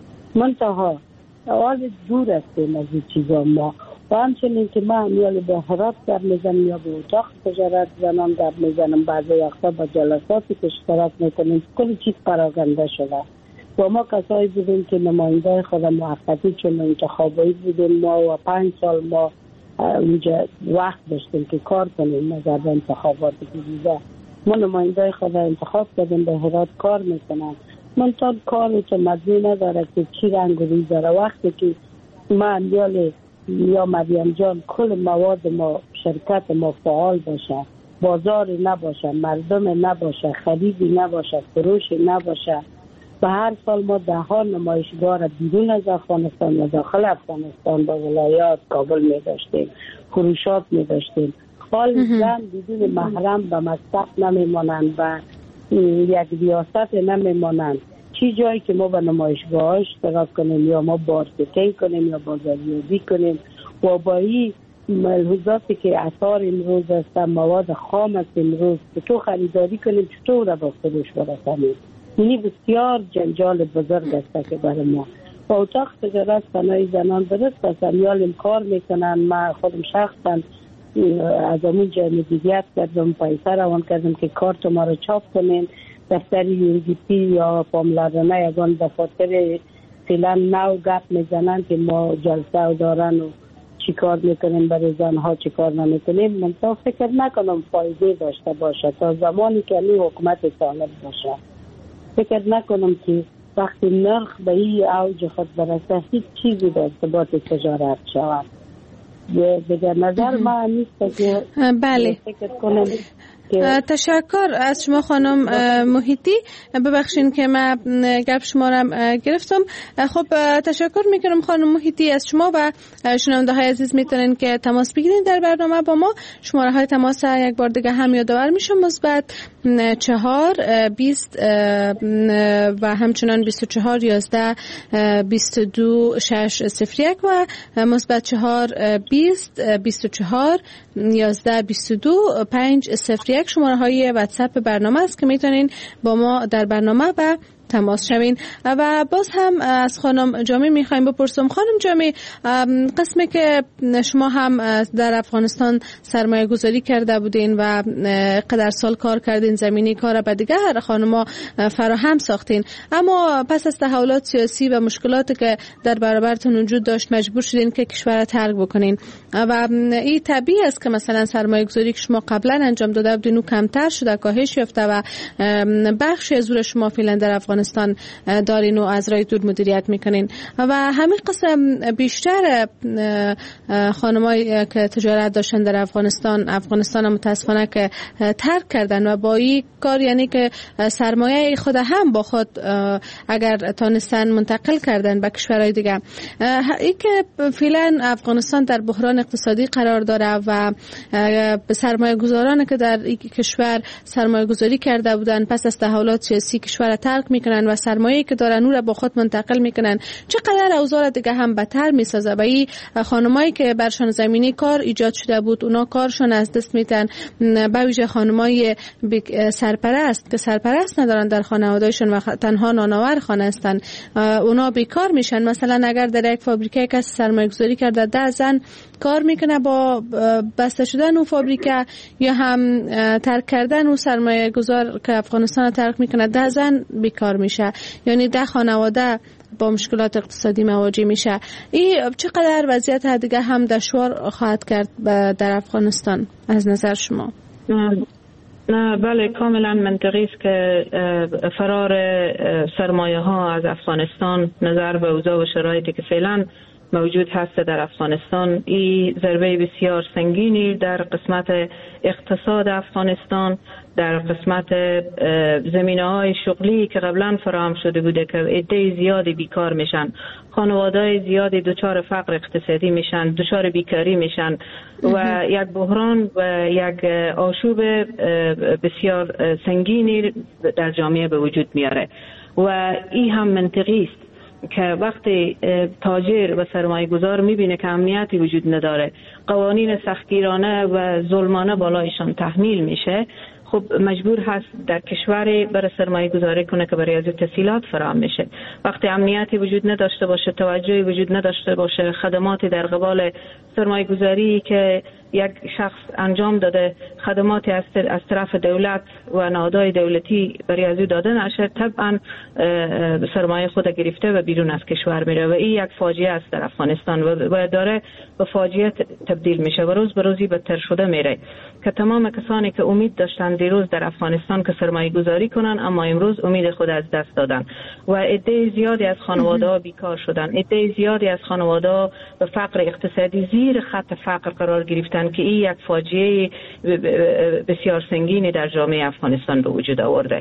منتها حال دور هستیم از این چیزا ما و همچنین که ما امیال به هرات در میزنم یا به اتاق تجارت زنان در میزنم بعضی وقتا با جلساتی که اشتراک میکنیم کل چیز پراگنده شده و ما کسایی بودیم که نماینده خود موقتی چون انتخابایی بودیم ما و پنج سال ما اونجا وقت داشتیم که کار کنیم نظر به انتخابات گریزه. ما نماینده خود انتخاب کردیم به هرات کار میکنم. من تا کاری که مدنی نداره که چی رنگ و ریز داره. وقتی که ما امیال یا مریم جان کل مواد ما شرکت ما فعال باشه، بازاری نباشه، مردم نباشه، خریدی نباشه، فروشی نباشه، به هر سال ما ده ها نمایشگاه را بیرون از افغانستان و داخل افغانستان با ولایات کابل می داشتیم، فروشات می داشتیم. حال زن بدون محرم به مکتب نمی مانند و یک ریاست نمی مانند. چی جایی که ما به نمایشگاه ها اشتراک کنیم یا ما بارکتین کنیم یا بازاریابی کنیم و با این ملحوظاتی که اثار امروز است، مواد خام است امروز که تو خریداری کنیم چطور را با فروش برسانیم. اینی بسیار جنجال بزرگ است که برای ما. با اتاق تجارت صنایع زنان درست است، امیال کار میکنن. من خودم شخصا از همون جای مدیریت کردم، پیسه روان کردم که کارت ما رو چاپ کنیم. دفتر یو دی پی یا پاملرانه یگان دفاتر فعلا نو گپ میزنن که ما جلسه دارن و چی کار میکنیم برای زنها چی کار نمیکنیم. من تا فکر نکنم فایده داشته باشه تا زمانی که این حکومت سالم باشه. فکر نکنم که وقتی نرخ به این اوج خود برسه هیچ چیزی در ارتباط تجارت شود. دیگر نظر ما نیست که بله. فکر کنم. تشکر از شما خانم محیطی. ببخشین که من گپ شما را گرفتم. خب تشکر میکنم خانم محیطی از شما و شنونده های عزیز میتونین که تماس بگیرین در برنامه با ما. شماره های تماس یک بار دیگه هم یادآور میشم: مثبت چهار بیست و همچنان بیست و چهار یازده بیست و دو شش صفر یک و مثبت چهار بیست بیست و چهار یازده بیست و دو پنج صفر یک شماره های واتساپ برنامه است که میتونین با ما در برنامه و تماس شوین. و باز هم از خانم جامی میخوایم بپرسم: خانم جامی، قسمی که شما هم در افغانستان سرمایه گذاری کرده بودین و قدر سال کار کردین، زمینی کار به دیگه خانما فراهم ساختین، اما پس از تحولات سیاسی و مشکلاتی که در برابرتون وجود داشت مجبور شدین که کشور ترک بکنین و این طبیعی است که مثلا سرمایه گذاری که شما قبلا انجام داده بودین و کمتر شده، کاهش یافته و بخشی از زور شما فعلا در افغانستان دارین و از راه دور مدیریت میکنین و همین قسم بیشتر خانمایی که تجارت داشتن در افغانستان افغانستان متاسفانه که ترک کردن و با این کار، یعنی که سرمایه خود هم با خود اگر تانستن منتقل کردن به کشورهای دیگه. این که فعلا افغانستان در بحران اقتصادی قرار داره و سرمایه گذارانی که در این کشور سرمایه گذاری کرده بودن پس از تحولات سیاسی کشور ترک میکنن و سرمایه‌ای که دارن اون را با خود منتقل میکنن، چقدر اوضاع دیگه هم بدتر میسازه. و این خانمایی که برشان زمینی کار ایجاد شده بود اونا کارشون از دست میتن، به ویژه خانمای سرپرست که سرپرست ندارن در خانواده‌شون و تنها نانآور خانه هستن، اونا بیکار میشن. مثلا اگر در یک فابریکه کسی سرمایه گذاری کرده ده زن کار میکنه، با بسته شدن اون فابریکه یا هم ترک کردن اون سرمایه گذار که افغانستان ترک میکنه ده زن بیکار میشه، یعنی ده خانواده با مشکلات اقتصادی مواجه میشه. این چقدر وضعیت دیگه هم دشوار خواهد کرد در افغانستان از نظر شما؟ نه بله، کاملا منطقی است که فرار سرمایه ها از افغانستان نظر به اوضاع و شرایطی که فعلا موجود هست در افغانستان این ضربه بسیار سنگینی در قسمت اقتصاد افغانستان، در قسمت زمینه‌های شغلی که قبلا فراهم شده بوده که عده زیادی بیکار میشن، خانواده‌های زیادی دچار فقر اقتصادی میشن، دچار بیکاری میشن و یک بحران و یک آشوب بسیار سنگینی در جامعه به وجود میاره. و این هم منطقی است که وقتی تاجر و سرمایه گذار میبینه که امنیتی وجود نداره، قوانین سختگیرانه و ظلمانه بالایشان تحمیل میشه، خب مجبور هست در کشوری برای سرمایه گذاری کنه که برای از تسهیلات فراهم میشه. وقتی امنیتی وجود نداشته باشه، توجهی وجود نداشته باشه، خدماتی در قبال سرمایه گذاری که یک شخص انجام داده، خدماتی از طرف دولت و نهادهای دولتی برای از او داده نشه، طبعا سرمایه خود گرفته و بیرون از کشور میره و این یک فاجعه است در افغانستان و داره به فاجعه تبدیل میشه و روز به روزی بدتر شده میره که تمام کسانی که امید داشتن دیروز در افغانستان که سرمایه گذاری کنن اما امروز امید خود از دست دادن و عده زیادی از خانواده ها بیکار شدن، عده زیادی از خانواده ها به فقر اقتصادی زیر خط فقر قرار گرفتن که این یک فاجعه بسیار سنگینی در جامعه افغانستان به وجود آورده.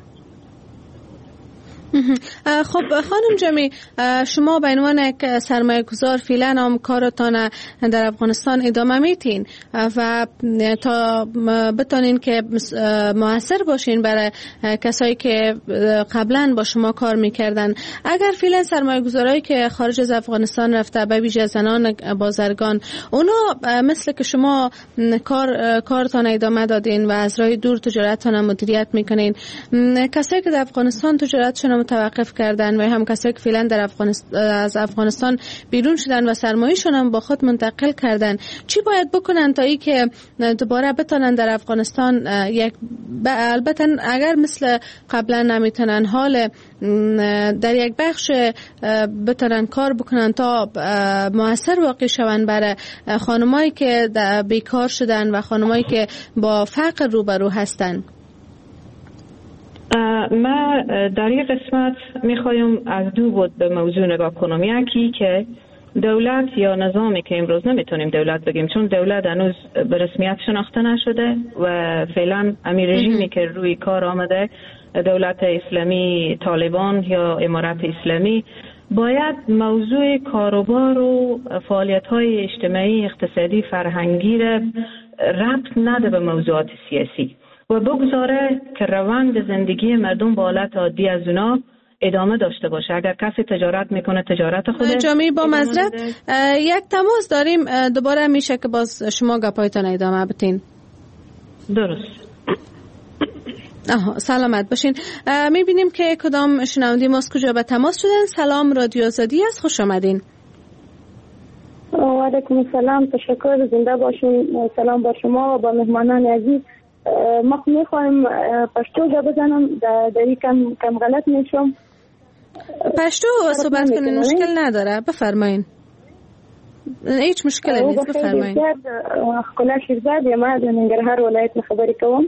خب خانم جامی، شما به عنوان یک سرمایه گذار فعلا هم کارتان در افغانستان ادامه میتین و تا بتونین که موثر باشین برای کسایی که قبلا با شما کار میکردن. اگر فعلا سرمایه گذارایی که خارج از افغانستان رفته، به ویژه زنان بازرگان، اونا مثل که شما کار کارتان ادامه دادین و از راه دور تجارتتان مدیریت میکنین، کسایی که در افغانستان تجارتشون متوقف کردن و هم کسایی که فعلا در افغانستان از افغانستان بیرون شدن و سرمایه‌شون هم با خود منتقل کردن، چی باید بکنن تا ای که دوباره بتونن در افغانستان یک البته اگر مثل قبلا نمیتونن حال در یک بخش بتونن کار بکنن تا موثر واقع شون برای خانمایی که بیکار شدن و خانمایی که با فقر روبرو هستن؟ ما در این قسمت میخوایم از دو بود به موضوع نگاه کنم. یکی که دولت یا نظامی که امروز نمیتونیم دولت بگیم چون دولت هنوز به رسمیت شناخته نشده و فعلا امیر رژیمی که روی کار آمده، دولت اسلامی طالبان یا امارت اسلامی، باید موضوع کاروبار و فعالیت‌های اجتماعی اقتصادی فرهنگی را ربط نده به موضوعات سیاسی و بگذاره که روند زندگی مردم با حالت عادی از اونا ادامه داشته باشه. اگر کسی تجارت میکنه تجارت خودش. جامی با معذرت یک تماس داریم، دوباره میشه که باز شما گپایتان ادامه بدین. درست. آها سلامت باشین. میبینیم که کدام شنونده ما از کجا به تماس شدن. سلام، رادیو آزادی است، خوش آمدین. و علیکم السلام، تشکر، زنده باشین. سلام با شما و با مهمانان عزیز. ما میخوایم پشتو جا بزنم، در کم کم غلط میشم. پشتو صحبت کنین، مشکل نداره، بفرمایین. هیچ مشکلی نیست، بفرمایین. خلا شیرزاد یا ما در ننگرهار ولایت خبری کوم.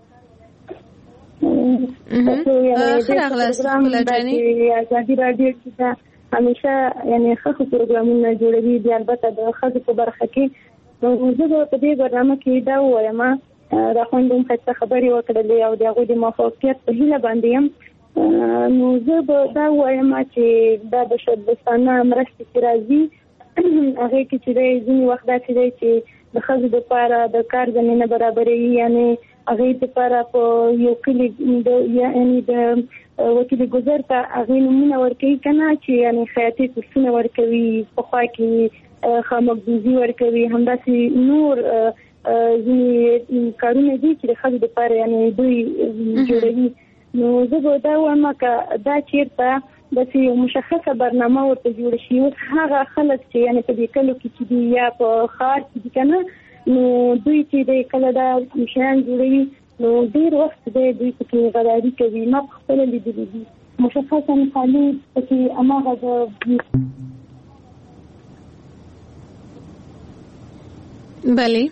خیلی اغلاست خلا جانی. ازادی رادیو که همیشه یعنی خخ پروگرامونه جوړوي، دی البته د خځو په برخه کې زه په دې برنامه کې دا وایم دا خوندم څه خبري وکړلې او دغه د موافقت په هیله باندې يم. نو زه به دا وایم چې دا د شدستانه مرستې چې راځي هغه کې چې د ځینې وخت دا چې د خځو لپاره د کار زمینه برابرې، یعنی هغه لپاره په یو کلی د یعنی د وکیل گذر ته هغه نمونه ورکوي کنه چې یعنی خیاطي کورسونه ورکوي، په خوا کې خاموزي ورکوي، همداسې نور ځینې کارونه دي چې د خځو لپاره یعنی دوی جوړوي. نو زه به دا وایم که دا چیرته داسې یو مشخصه برنامه ورته جوړه شي. اوس هغه خلک چې یعنی په دې کلو کې چې دي یا په ښار کې دي کنه، نو دوی چې د کله دا شیان جوړوي نو ډیر وخت دی دوی پکې غداري کوي. ما په خپله لیدلي دي مشخصا خالي پکې هماغه د بله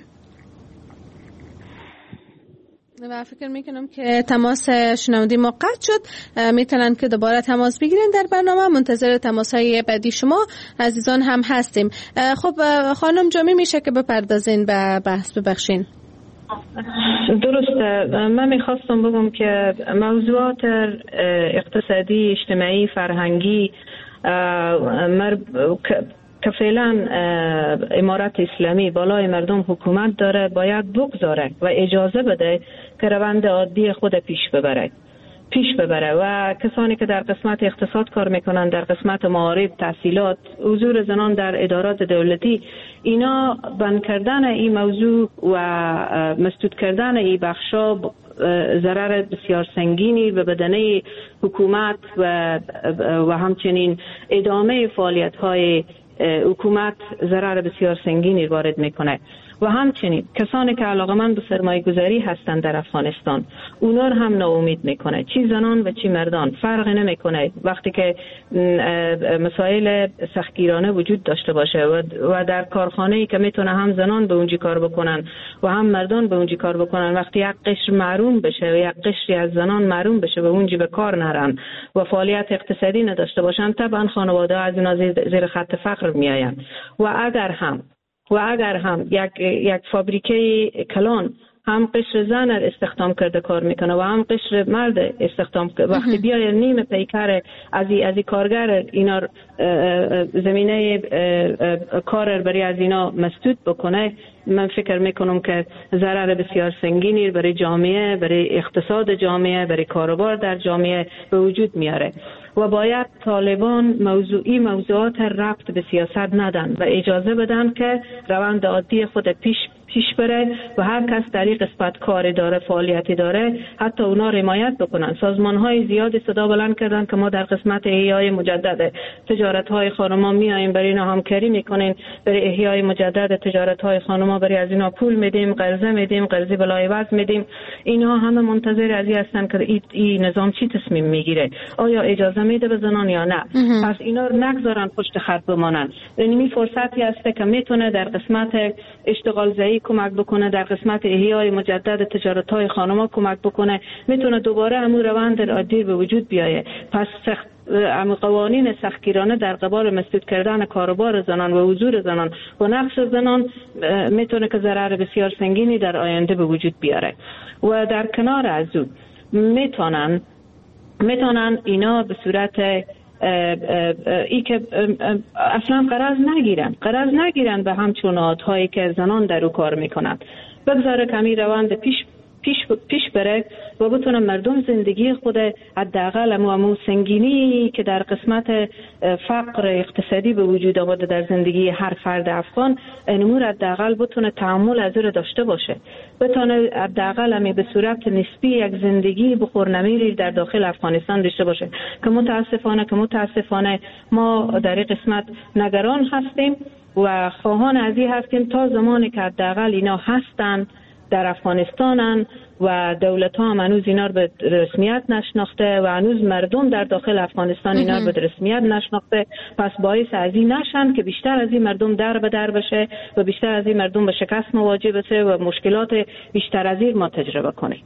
و فکر میکنم که تماس شنوندی ما قطع شد. میتونن که دوباره تماس بگیرین در برنامه. منتظر تماس های بعدی شما عزیزان هم هستیم. خب خانم جامی میشه که بپردازین به بحث، ببخشین. درسته. من میخواستم بگم که موضوعات اقتصادی، اجتماعی، فرهنگی مر... که فعلا امارت اسلامی بالای مردم حکومت داره باید بگذاره و اجازه بده که روند عادی خود پیش ببره پیش ببره و کسانی که در قسمت اقتصاد کار میکنن، در قسمت معارف، تحصیلات، حضور زنان در ادارات دولتی، اینا بند کردن این موضوع و مسدود کردن این بخشا ضرر بسیار سنگینی به بدنه حکومت و و همچنین ادامه فعالیت های حکومت ضرر بسیار سنگینی وارد میکنه. و همچنین کسانی که علاقمند به سرمایه گذاری هستند در افغانستان، اونا رو هم ناامید میکنه. چی زنان و چی مردان فرق نمیکنه وقتی که مسائل سختگیرانه وجود داشته باشه و در کارخانه‌ای که میتونه هم زنان به اونجا کار بکنن و هم مردان به اونجا کار بکنن، وقتی یک قشر محروم بشه و یک قشری از زنان محروم بشه و اونجا به کار نرن و فعالیت اقتصادی نداشته باشن، طبعا خانواده از اینا زیر خط فقر میآیند. و اگر هم و اگر هم یک یک فابریکه کلان هم قشر زن استخدام کرده کار میکنه و هم قشر مرد استخدام کرده، وقتی بیاید نیم پیکر از از کارگر اینا زمینه کار برای از اینا مسدود بکنه، من فکر میکنم که ضرر بسیار سنگینی برای جامعه، برای اقتصاد جامعه، برای کاروبار در جامعه به وجود میاره. و باید طالبان موضوعی موضوعات ربط به سیاست ندن و اجازه بدن که روند عادی خود پیش پیش بره و هر کس در این قسمت کاری داره، فعالیتی داره، حتی اونا حمایت بکنن. سازمان های زیادی صدا بلند کردن که ما در قسمت احیای مجدد تجارت های خانما میایم، برای اینا همکاری میکنیم، برای احیای مجدد تجارت های خانما برای از اینا پول میدیم، قرضه میدیم، قرضه بلای وز میدیم. اینها همه منتظر از این هستن که این ای نظام چی تصمیم میگیره، آیا اجازه میده به زنان یا نه. پس اینا رو نگذارن پشت خط بمانن. یعنی فرصتی هست که میتونه در قسمت اشتغال زایی کمک بکنه، در قسمت احیای مجدد تجارت های خانما کمک بکنه، میتونه دوباره همون روند عادی به وجود بیایه. پس سخت ام قوانین سختگیرانه در قبال مسدود کردن کاروبار زنان و حضور زنان و نقش زنان میتونه که ضرر بسیار سنگینی در آینده به وجود بیاره. و در کنار از او میتونن میتونن اینا به صورت ای که اصلا قرض نگیرن قرض نگیرن به همچون هایی که زنان در او کار میکنند، بگذاره کمی روند پیش پیش پیش بره و بتونه مردم زندگی خود حداقل امو سنگینی که در قسمت فقر اقتصادی به وجود آمده در زندگی هر فرد افغان، امور حداقل بتونه تعامل از او داشته باشه، بتونه حداقل امی به صورت نسبی یک زندگی بخورنمیری در داخل افغانستان داشته باشه. که متاسفانه که متاسفانه ما در این قسمت نگران هستیم و خواهان از این هستیم تا زمانی که حداقل اینا هستن در افغانستانن و دولت ها هم هنوز اینا رو به رسمیت نشناخته و هنوز مردم در داخل افغانستان اینا رو به رسمیت نشناخته. پس باعث از این نشن که بیشتر از این مردم در به در بشه و بیشتر از این مردم به شکست مواجه بشه و مشکلات بیشتر از این ما تجربه کنیم.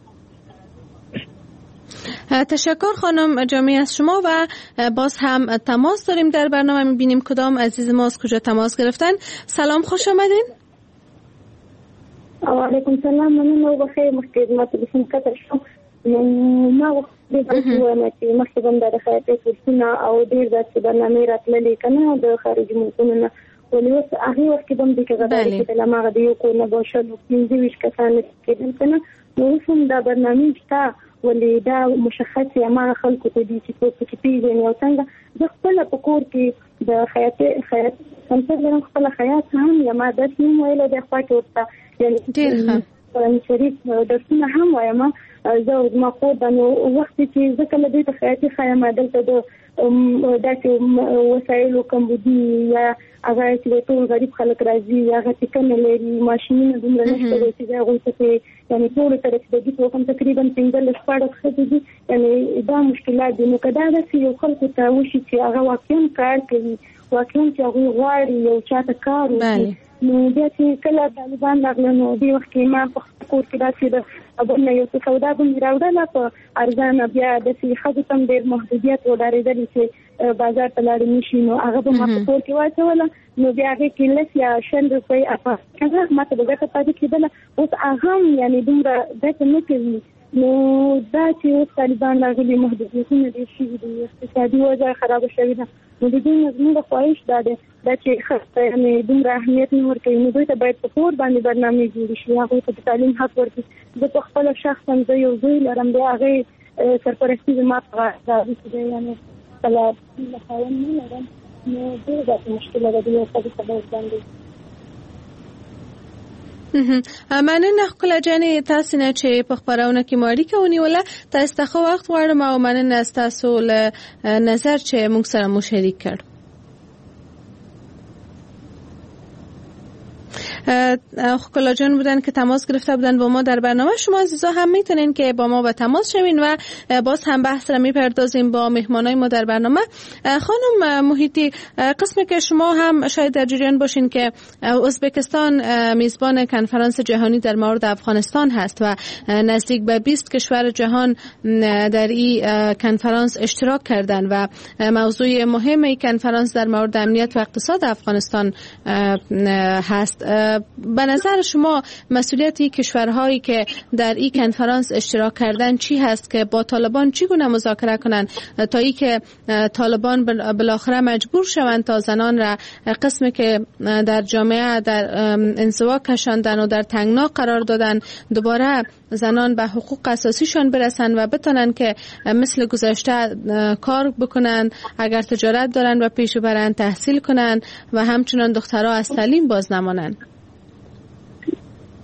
تشکر خانم جامی از شما و باز هم تماس داریم در برنامه. میبینیم کدام عزیز ما از کجا تماس گرفتن. سلام، خوش آمدین. علیکم سلام، مننه بخیر. مخکې ما ته بسم کتر شم ما وخت دې وایم چې مخکې هم د خیاطۍ کورسونه او ډېر داسې برنامې راتللې که نه د خارجي ملکونو نه، ولې اوس هغې وخت کې به هم دې کې غداري کېدل، هماغه د یو کور نه به شل پنځه ویشت کسان کېدل که نه. نو اوس هم دا برنامې شته، ولې دا مشخص هماغه خلکو ته دي چې څوک پکې پېژني او څنګه. زه خپله په کور کې د خیاطۍ خیاط سمسر لرم، خپله خیاط هم یم، ما درس هم ویلی دی خوا کې ورته یعنې قرآن شریف درسونه هم وایم. زه زما خور ده، نو وخت چې زه کله دوی ته خیاطي ښایم، دلته د داسې وسایلو کمبودي یا هغه چې ټول غریب خلک راځي یا هغه چې کمې لري ماشینونه دومره نشته دی چې هغوی ته پرې یعنې ټولو ته رسېدګي په وکړم. تقریبا پنځلس شپاړس ښځې دي، یعنې دا مشکلات دي. نو که دا داسې یو خلکو ته وشي چې هغه واقعا کار کوي، واقعا چې هغوی غواړي یو چا ته کار وکړي، نو بیا چې کله طالبان راغله نو دې وخت کې ما په کور کې داسې د بل نه یو څه سودا به مې راوړله په ارزانه، بیا داسې ښځو ته هم ډېر محدودیت وډارېدلې چې بازار ته لاړې نه شي، نو هغه به ما په کور کې واچوله، نو بیا هغې کې لس یا شل روپۍ افغانۍ ما ته به ګټه پاتې کېدله. اوس هغه هم یعنې دومره ګټه نه کوي. نو دا چې اوس طالبان راغلي محدودیتونه ډېر شوي دي، اقتصادي وضع خرابه شوې ده، نو د دوی نه زموږ خواهش دا دی دا چې ښځو ته یعنې دومره اهمیت نه ورکوي، نو دوی ته باید په کور باندې برنامې جوړې شي، هغوی ته د تعلیم حق ورکړي. زه په خپله شخصا زه یو زوی لرم، د هغې سرپرستي زما په غاړه ده چې دی یعنې خپله خاوند نه لرم، نو ډېره داسې مشکله ده د یو ښځې په بوج باندې. مننه ښکله جانې تاسې نه چې په خپرونه کې مو اړیکه ونیوله. تاسو ته ښه وخت غواړم او مننه ستاسو له نظر چې موږ سره مو شریک کړ. خکلا جان بودن که تماس گرفته بودن با ما در برنامه. شما عزیزا هم میتونین که با ما به تماس شوین و باز هم بحث را میپردازیم با مهمانای ما در برنامه. خانم محیطی، قسمی که شما هم شاید در جریان باشین که ازبکستان میزبان کنفرانس جهانی در مورد افغانستان هست و نزدیک به بیست کشور جهان در این کنفرانس اشتراک کردن و موضوع مهم این کنفرانس در مورد امنیت و اقتصاد افغانستان هست. به نظر شما مسئولیت کشورهایی که در این کنفرانس اشتراک کردن چی هست که با طالبان چگونه مذاکره کنند تا ای که طالبان بالاخره مجبور شوند تا زنان را قسمی که در جامعه در انزوا کشاندن و در تنگنا قرار دادن دوباره زنان به حقوق اساسیشان برسن و بتونن که مثل گذشته کار بکنن، اگر تجارت دارن و پیش برن، تحصیل کنن و همچنان دخترها از تعلیم باز نمانن؟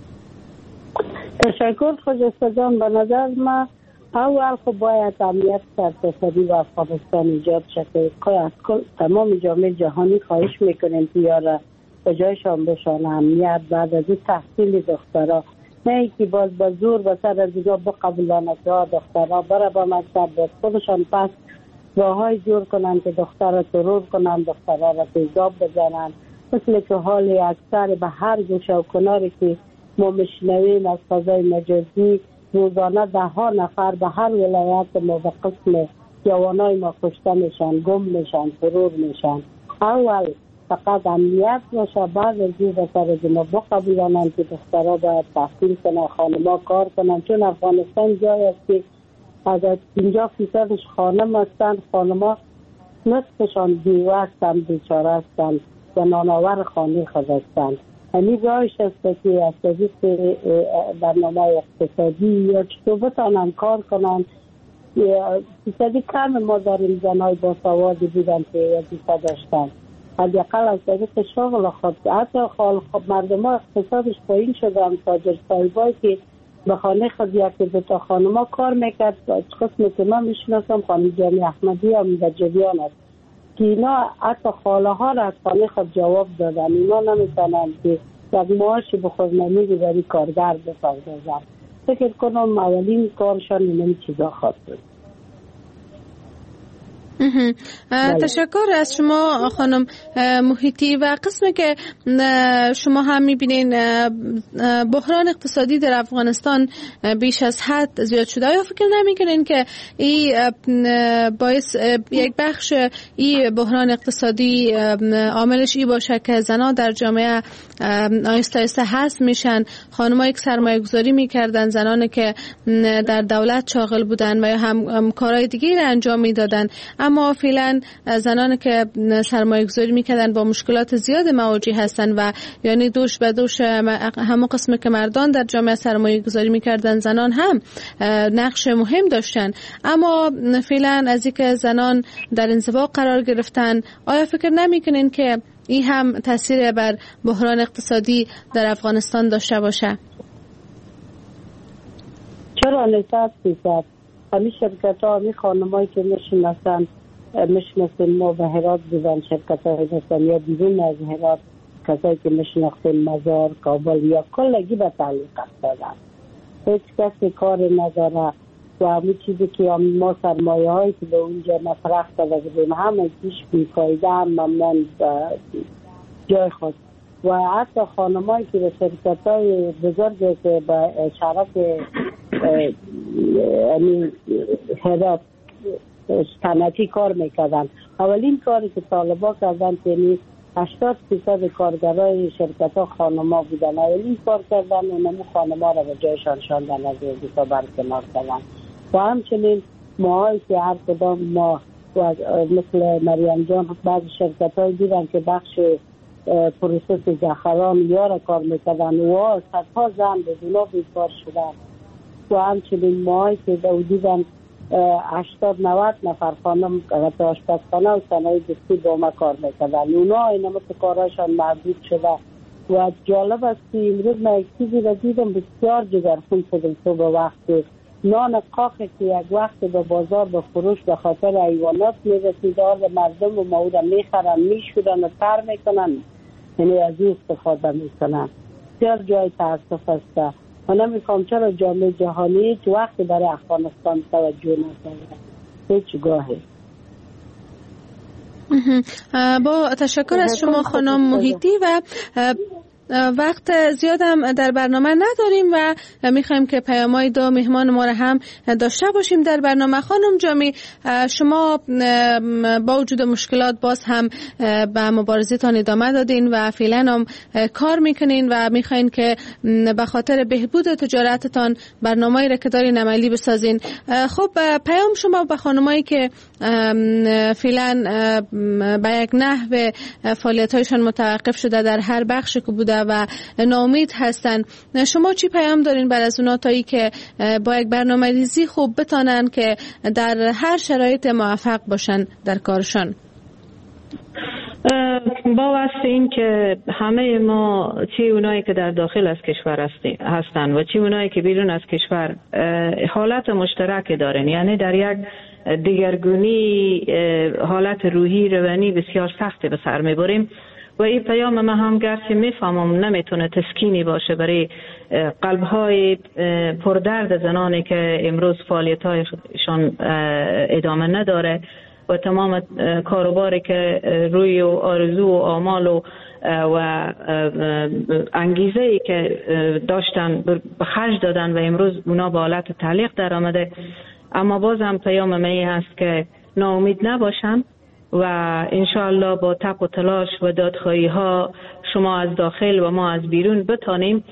تشکر خجسته جان. به نظر من اول خب باید امنیت اقتصادی و افغانستان ایجاد شده. از کل تمام جامعه جهانی خواهش میکنیم که یاره به جایشان بشان امنیت بعد از تحصیل دخترها، نه اینکه باز با زور به سر از دیگه بقبولانه که دخترها برای به مکتب باید خودشان پس راههای جور کنن که دختر را ترور کنن، دخترها را تیزاب بزنن، مثل که حال اکثر به هر گوشه و کناری که ما مشنویم از فضای مجازی روزانه ده ها نفر به هر ولایت ما به قسم جوانای ما کشته میشن، گم میشن، ترور میشن. اول فقط امنیت باشه، بعد از این بسر از ما بقبولانن که دخترها باید تحصیل کنن، خانما کار کنن، چون افغانستان جای است که از پنجاه فیصدش خانم هستن، خانما نصفشان بیوه هستن، بیچاره هستن و نانآور خانه خود هستن. همین راهش است که از طریق برنامه اقتصادی یا چطور بتانن کار کنن. فیصدی کم ما داریم زنهای با سوادی بودن که وظیفه داشتن، حداقل از طریق شغل خود. حتی خال مردم ها اقتصادش پایین شدن، تاجر صاحبایی که به خانه خود یکی دو تا خانما کار میکرد، قسمی که من میشناسم خانم جانی احمدی هم و جویان است که اینا حتی خاله ها را از خانه خود جواب دادن. اینا نمیتونن که یک معاشی بخور نمیدی بری کارگر بپردازن. فکر کنم اولین کارشان این چیزا خواهد بود. تشکر از شما خانم محیطی. و قسمی که شما هم میبینین بحران اقتصادی در افغانستان بیش از حد زیاد شده، یا فکر نمیکنین که این باعث یک بخش این بحران اقتصادی عاملش ای باشه که زنها در جامعه آهسته آهسته حذف میشن؟ خانمایی که سرمایه گذاری میکردن، زنانی که در دولت شاغل بودن و یا هم, هم کارهای دیگه را انجام میدادن، اما فعلا زنانی که سرمایه گذاری میکردن با مشکلات زیاد مواجه هستن و یعنی دوش به دوش همون قسم که مردان در جامعه سرمایه گذاری میکردن زنان هم نقش مهم داشتن. اما فعلا از اینکه زنان در انزوا قرار گرفتن، آیا فکر نمیکنین که این هم تاثیر بر بحران اقتصادی در افغانستان داشته باشه؟ چرا نسبت بیشتر همین شرکت ها، همین خانمایی که میشناسن میشناسن ما به هرات بودن، شرکت های هستن یا بیرون از هرات کسایی که میشناسن مزار، کابل یا کلگی به تعلیق دادن. هیچ کسی کار نداره و همین چیزی که ما سرمایه هایی که به اونجا نفرخت داده بودیم همه کیش بیفایده هم ممنون جای خود. و حتی خانمایی که به شرکت های بزرگی که به شرک یعنی هرات صنعتی کار میکردن، اولین کاری که طالبا کردن یعنی هشتاد فیصد کارگرای شرکت ها خانما بودن، اولین کار کردن اونمو خانما را به جایشان شاندن، از وظیفه برکنار کردن. و همچنین ماهایی که هر کدام ما مثل مریم جان بعض شرکت های دیدن که بخش پروسس زعفران یارا کار میکردن و صدها زن به دونا بیکار شدن. و همچنین ماهایی که دیدن هشتاد نود نفر خانم که آشپزخانه و صنایع دستی با ما کار میکردن، اونا اینا مثل کارهاشان محدود شده. و جالب است که امروز من یک چیزی را دیدم بسیار جگرخون شدم. صبح وقت نان قاقی که یک وقت به بازار به فروش به خاطر حیوانات میرسید، مردم و مورد میخرن میشورن و تر میکنن، یعنی از این استفاده میکنن. بسیار جای تاسف است. من نمیخوام چرا جامعه جهانی هیچ وقت برای افغانستان توجه نکنه، هیچ گاهی. با تشکر از شما خانم محیطی. و وقت زیادم در برنامه نداریم و میخوایم که پیام‌های دو مهمان ما را هم داشته باشیم در برنامه. خانم جامی، شما با وجود مشکلات باز هم به مبارزتان ادامه دادین و فعلا هم کار میکنین و میخواین که به خاطر بهبود تجارتتان برنامه‌ای را که دارین عملی بسازین. خب پیام شما به خانمایی که فعلا به یک نحو فعالیت‌هایشان متوقف شده در هر بخش که بوده و ناامید هستن، شما چی پیام دارین بر از اونا تایی که با یک برنامه ریزی خوب بتانن که در هر شرایط موفق باشن در کارشان؟ با واسه این که همه ما چه اونایی که در داخل از کشور هستند و چه اونایی که بیرون از کشور حالت مشترک دارن، یعنی در یک دیگرگونی حالت روحی روانی بسیار سخت به سر میبریم و این پیام ما هم گرچه میفهمم نمیتونه تسکینی باشه برای قلب‌های پردرد زنانی که امروز فعالیت‌هایشان ادامه نداره و تمام کاروباری که روی و آرزو و آمال و و انگیزه‌ای که داشتن به خرج دادن و امروز اونا به حالت تعلیق در آمده. اما بازم پیام من هست که ناامید نباشن و انشاءالله با تق و تلاش و دادخواهی ها شما از داخل و ما از بیرون بتانیم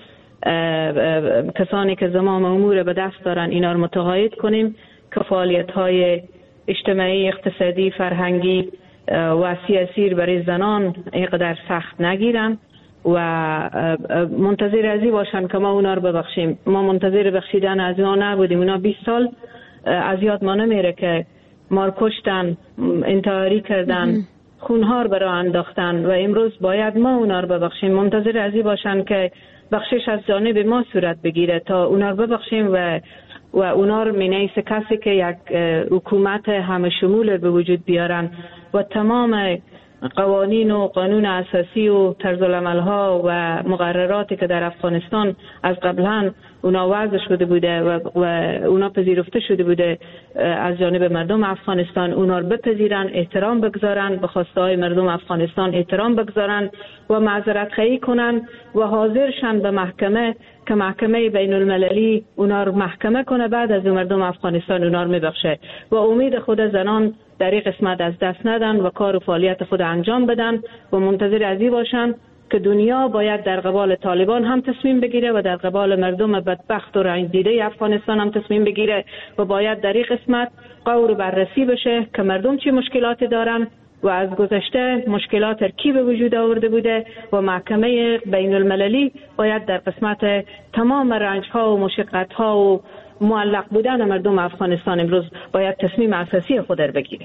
کسانی که زمام امور به دست دارن اینا رو متقاعد کنیم که فعالیت های اجتماعی، اقتصادی، فرهنگی و سیاسی برای زنان اینقدر سخت نگیرن و منتظر ازی باشن که ما اونا رو ببخشیم. ما منتظر بخشیدن از اونا نبودیم. اونا بیست سال از یاد ما نمیره که ما کشتن، انتحاری کردن، خونها رو برای انداختن و امروز باید ما اونا رو ببخشیم. منتظر ازی باشن که بخشش از جانب ما صورت بگیره تا اونا رو ببخشیم و و اونا رو مینیس کسی که یک حکومت همه شمول به وجود بیارن و تمام قوانین و قانون اساسی و طرز العمل ها و مقرراتی که در افغانستان از قبلا اونا وضع شده بوده و, و اونا پذیرفته شده بوده از جانب مردم افغانستان، اونا رو بپذیرن، احترام بگذارن، به خواسته های مردم افغانستان احترام بگذارن و معذرت خواهی کنن و حاضر شن به محکمه که محکمه بین المللی اونا رو محکمه کنه، بعد از مردم افغانستان اونا رو میبخشه و امید خود زنان در این قسمت از دست ندن و کار و فعالیت خود انجام بدن و منتظر ازی باشن که دنیا باید در قبال طالبان هم تصمیم بگیره و در قبال مردم بدبخت و رنج دیده افغانستان هم تصمیم بگیره و باید در این قسمت غور بررسی بشه که مردم چه مشکلاتی دارن و از گذشته مشکلات کی به وجود آورده بوده و محکمه بین المللی باید در قسمت تمام رنج ها و مشقت ها و معلق بودن مردم افغانستان امروز باید تصمیم اساسی خود را بگیره.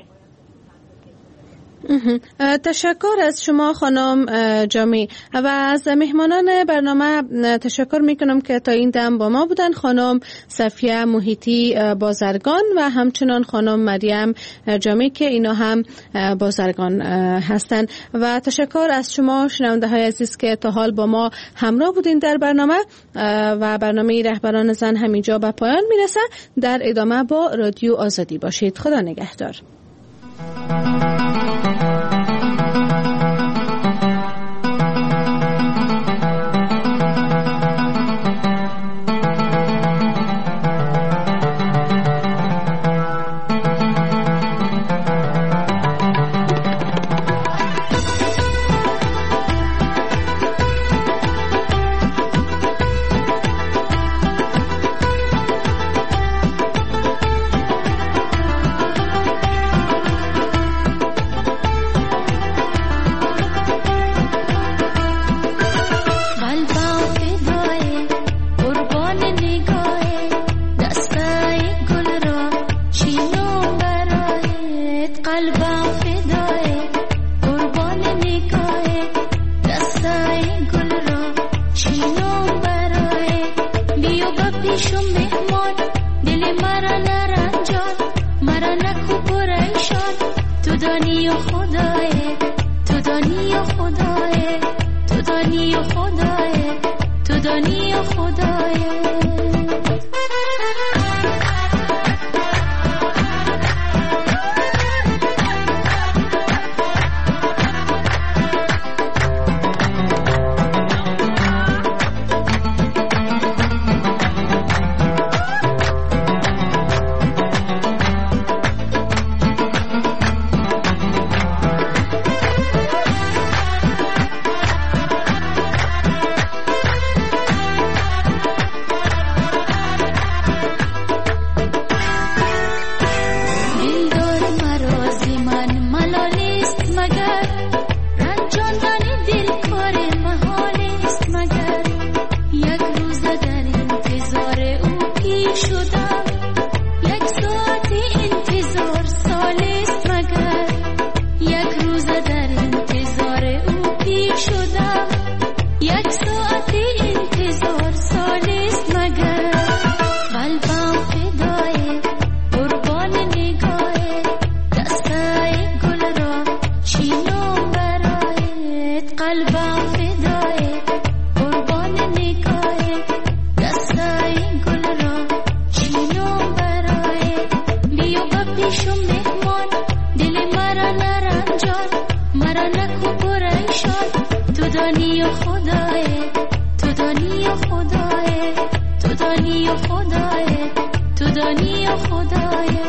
تشکر از شما خانم جامی و از مهمانان برنامه تشکر میکنم که تا این دم با ما بودن، خانم صفیه محیطی بازرگان و همچنان خانم مریم جامی که اینا هم بازرگان هستند و تشکر از شما شنونده های عزیز که تا حال با ما همراه بودین در برنامه و برنامه رهبران زن همینجا به پایان میرسه. در ادامه با رادیو آزادی باشید. خدا نگهدار. قلبم فدای قربان نگاه دستای گل را چینم برای بیا با پیشم مهمان دل مرا نرنجان مرا نکو پریشان تو دانی و خدای تو دانی و خدای تو دانی و خدای تو دانی و خدای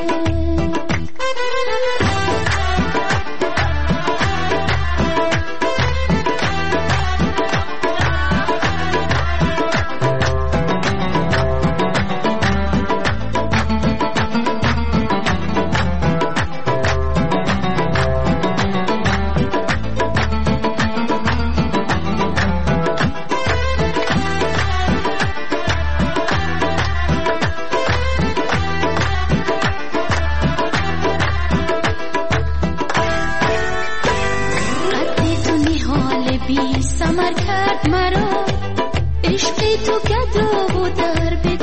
سمر کرد مرا عشق تو گدو و در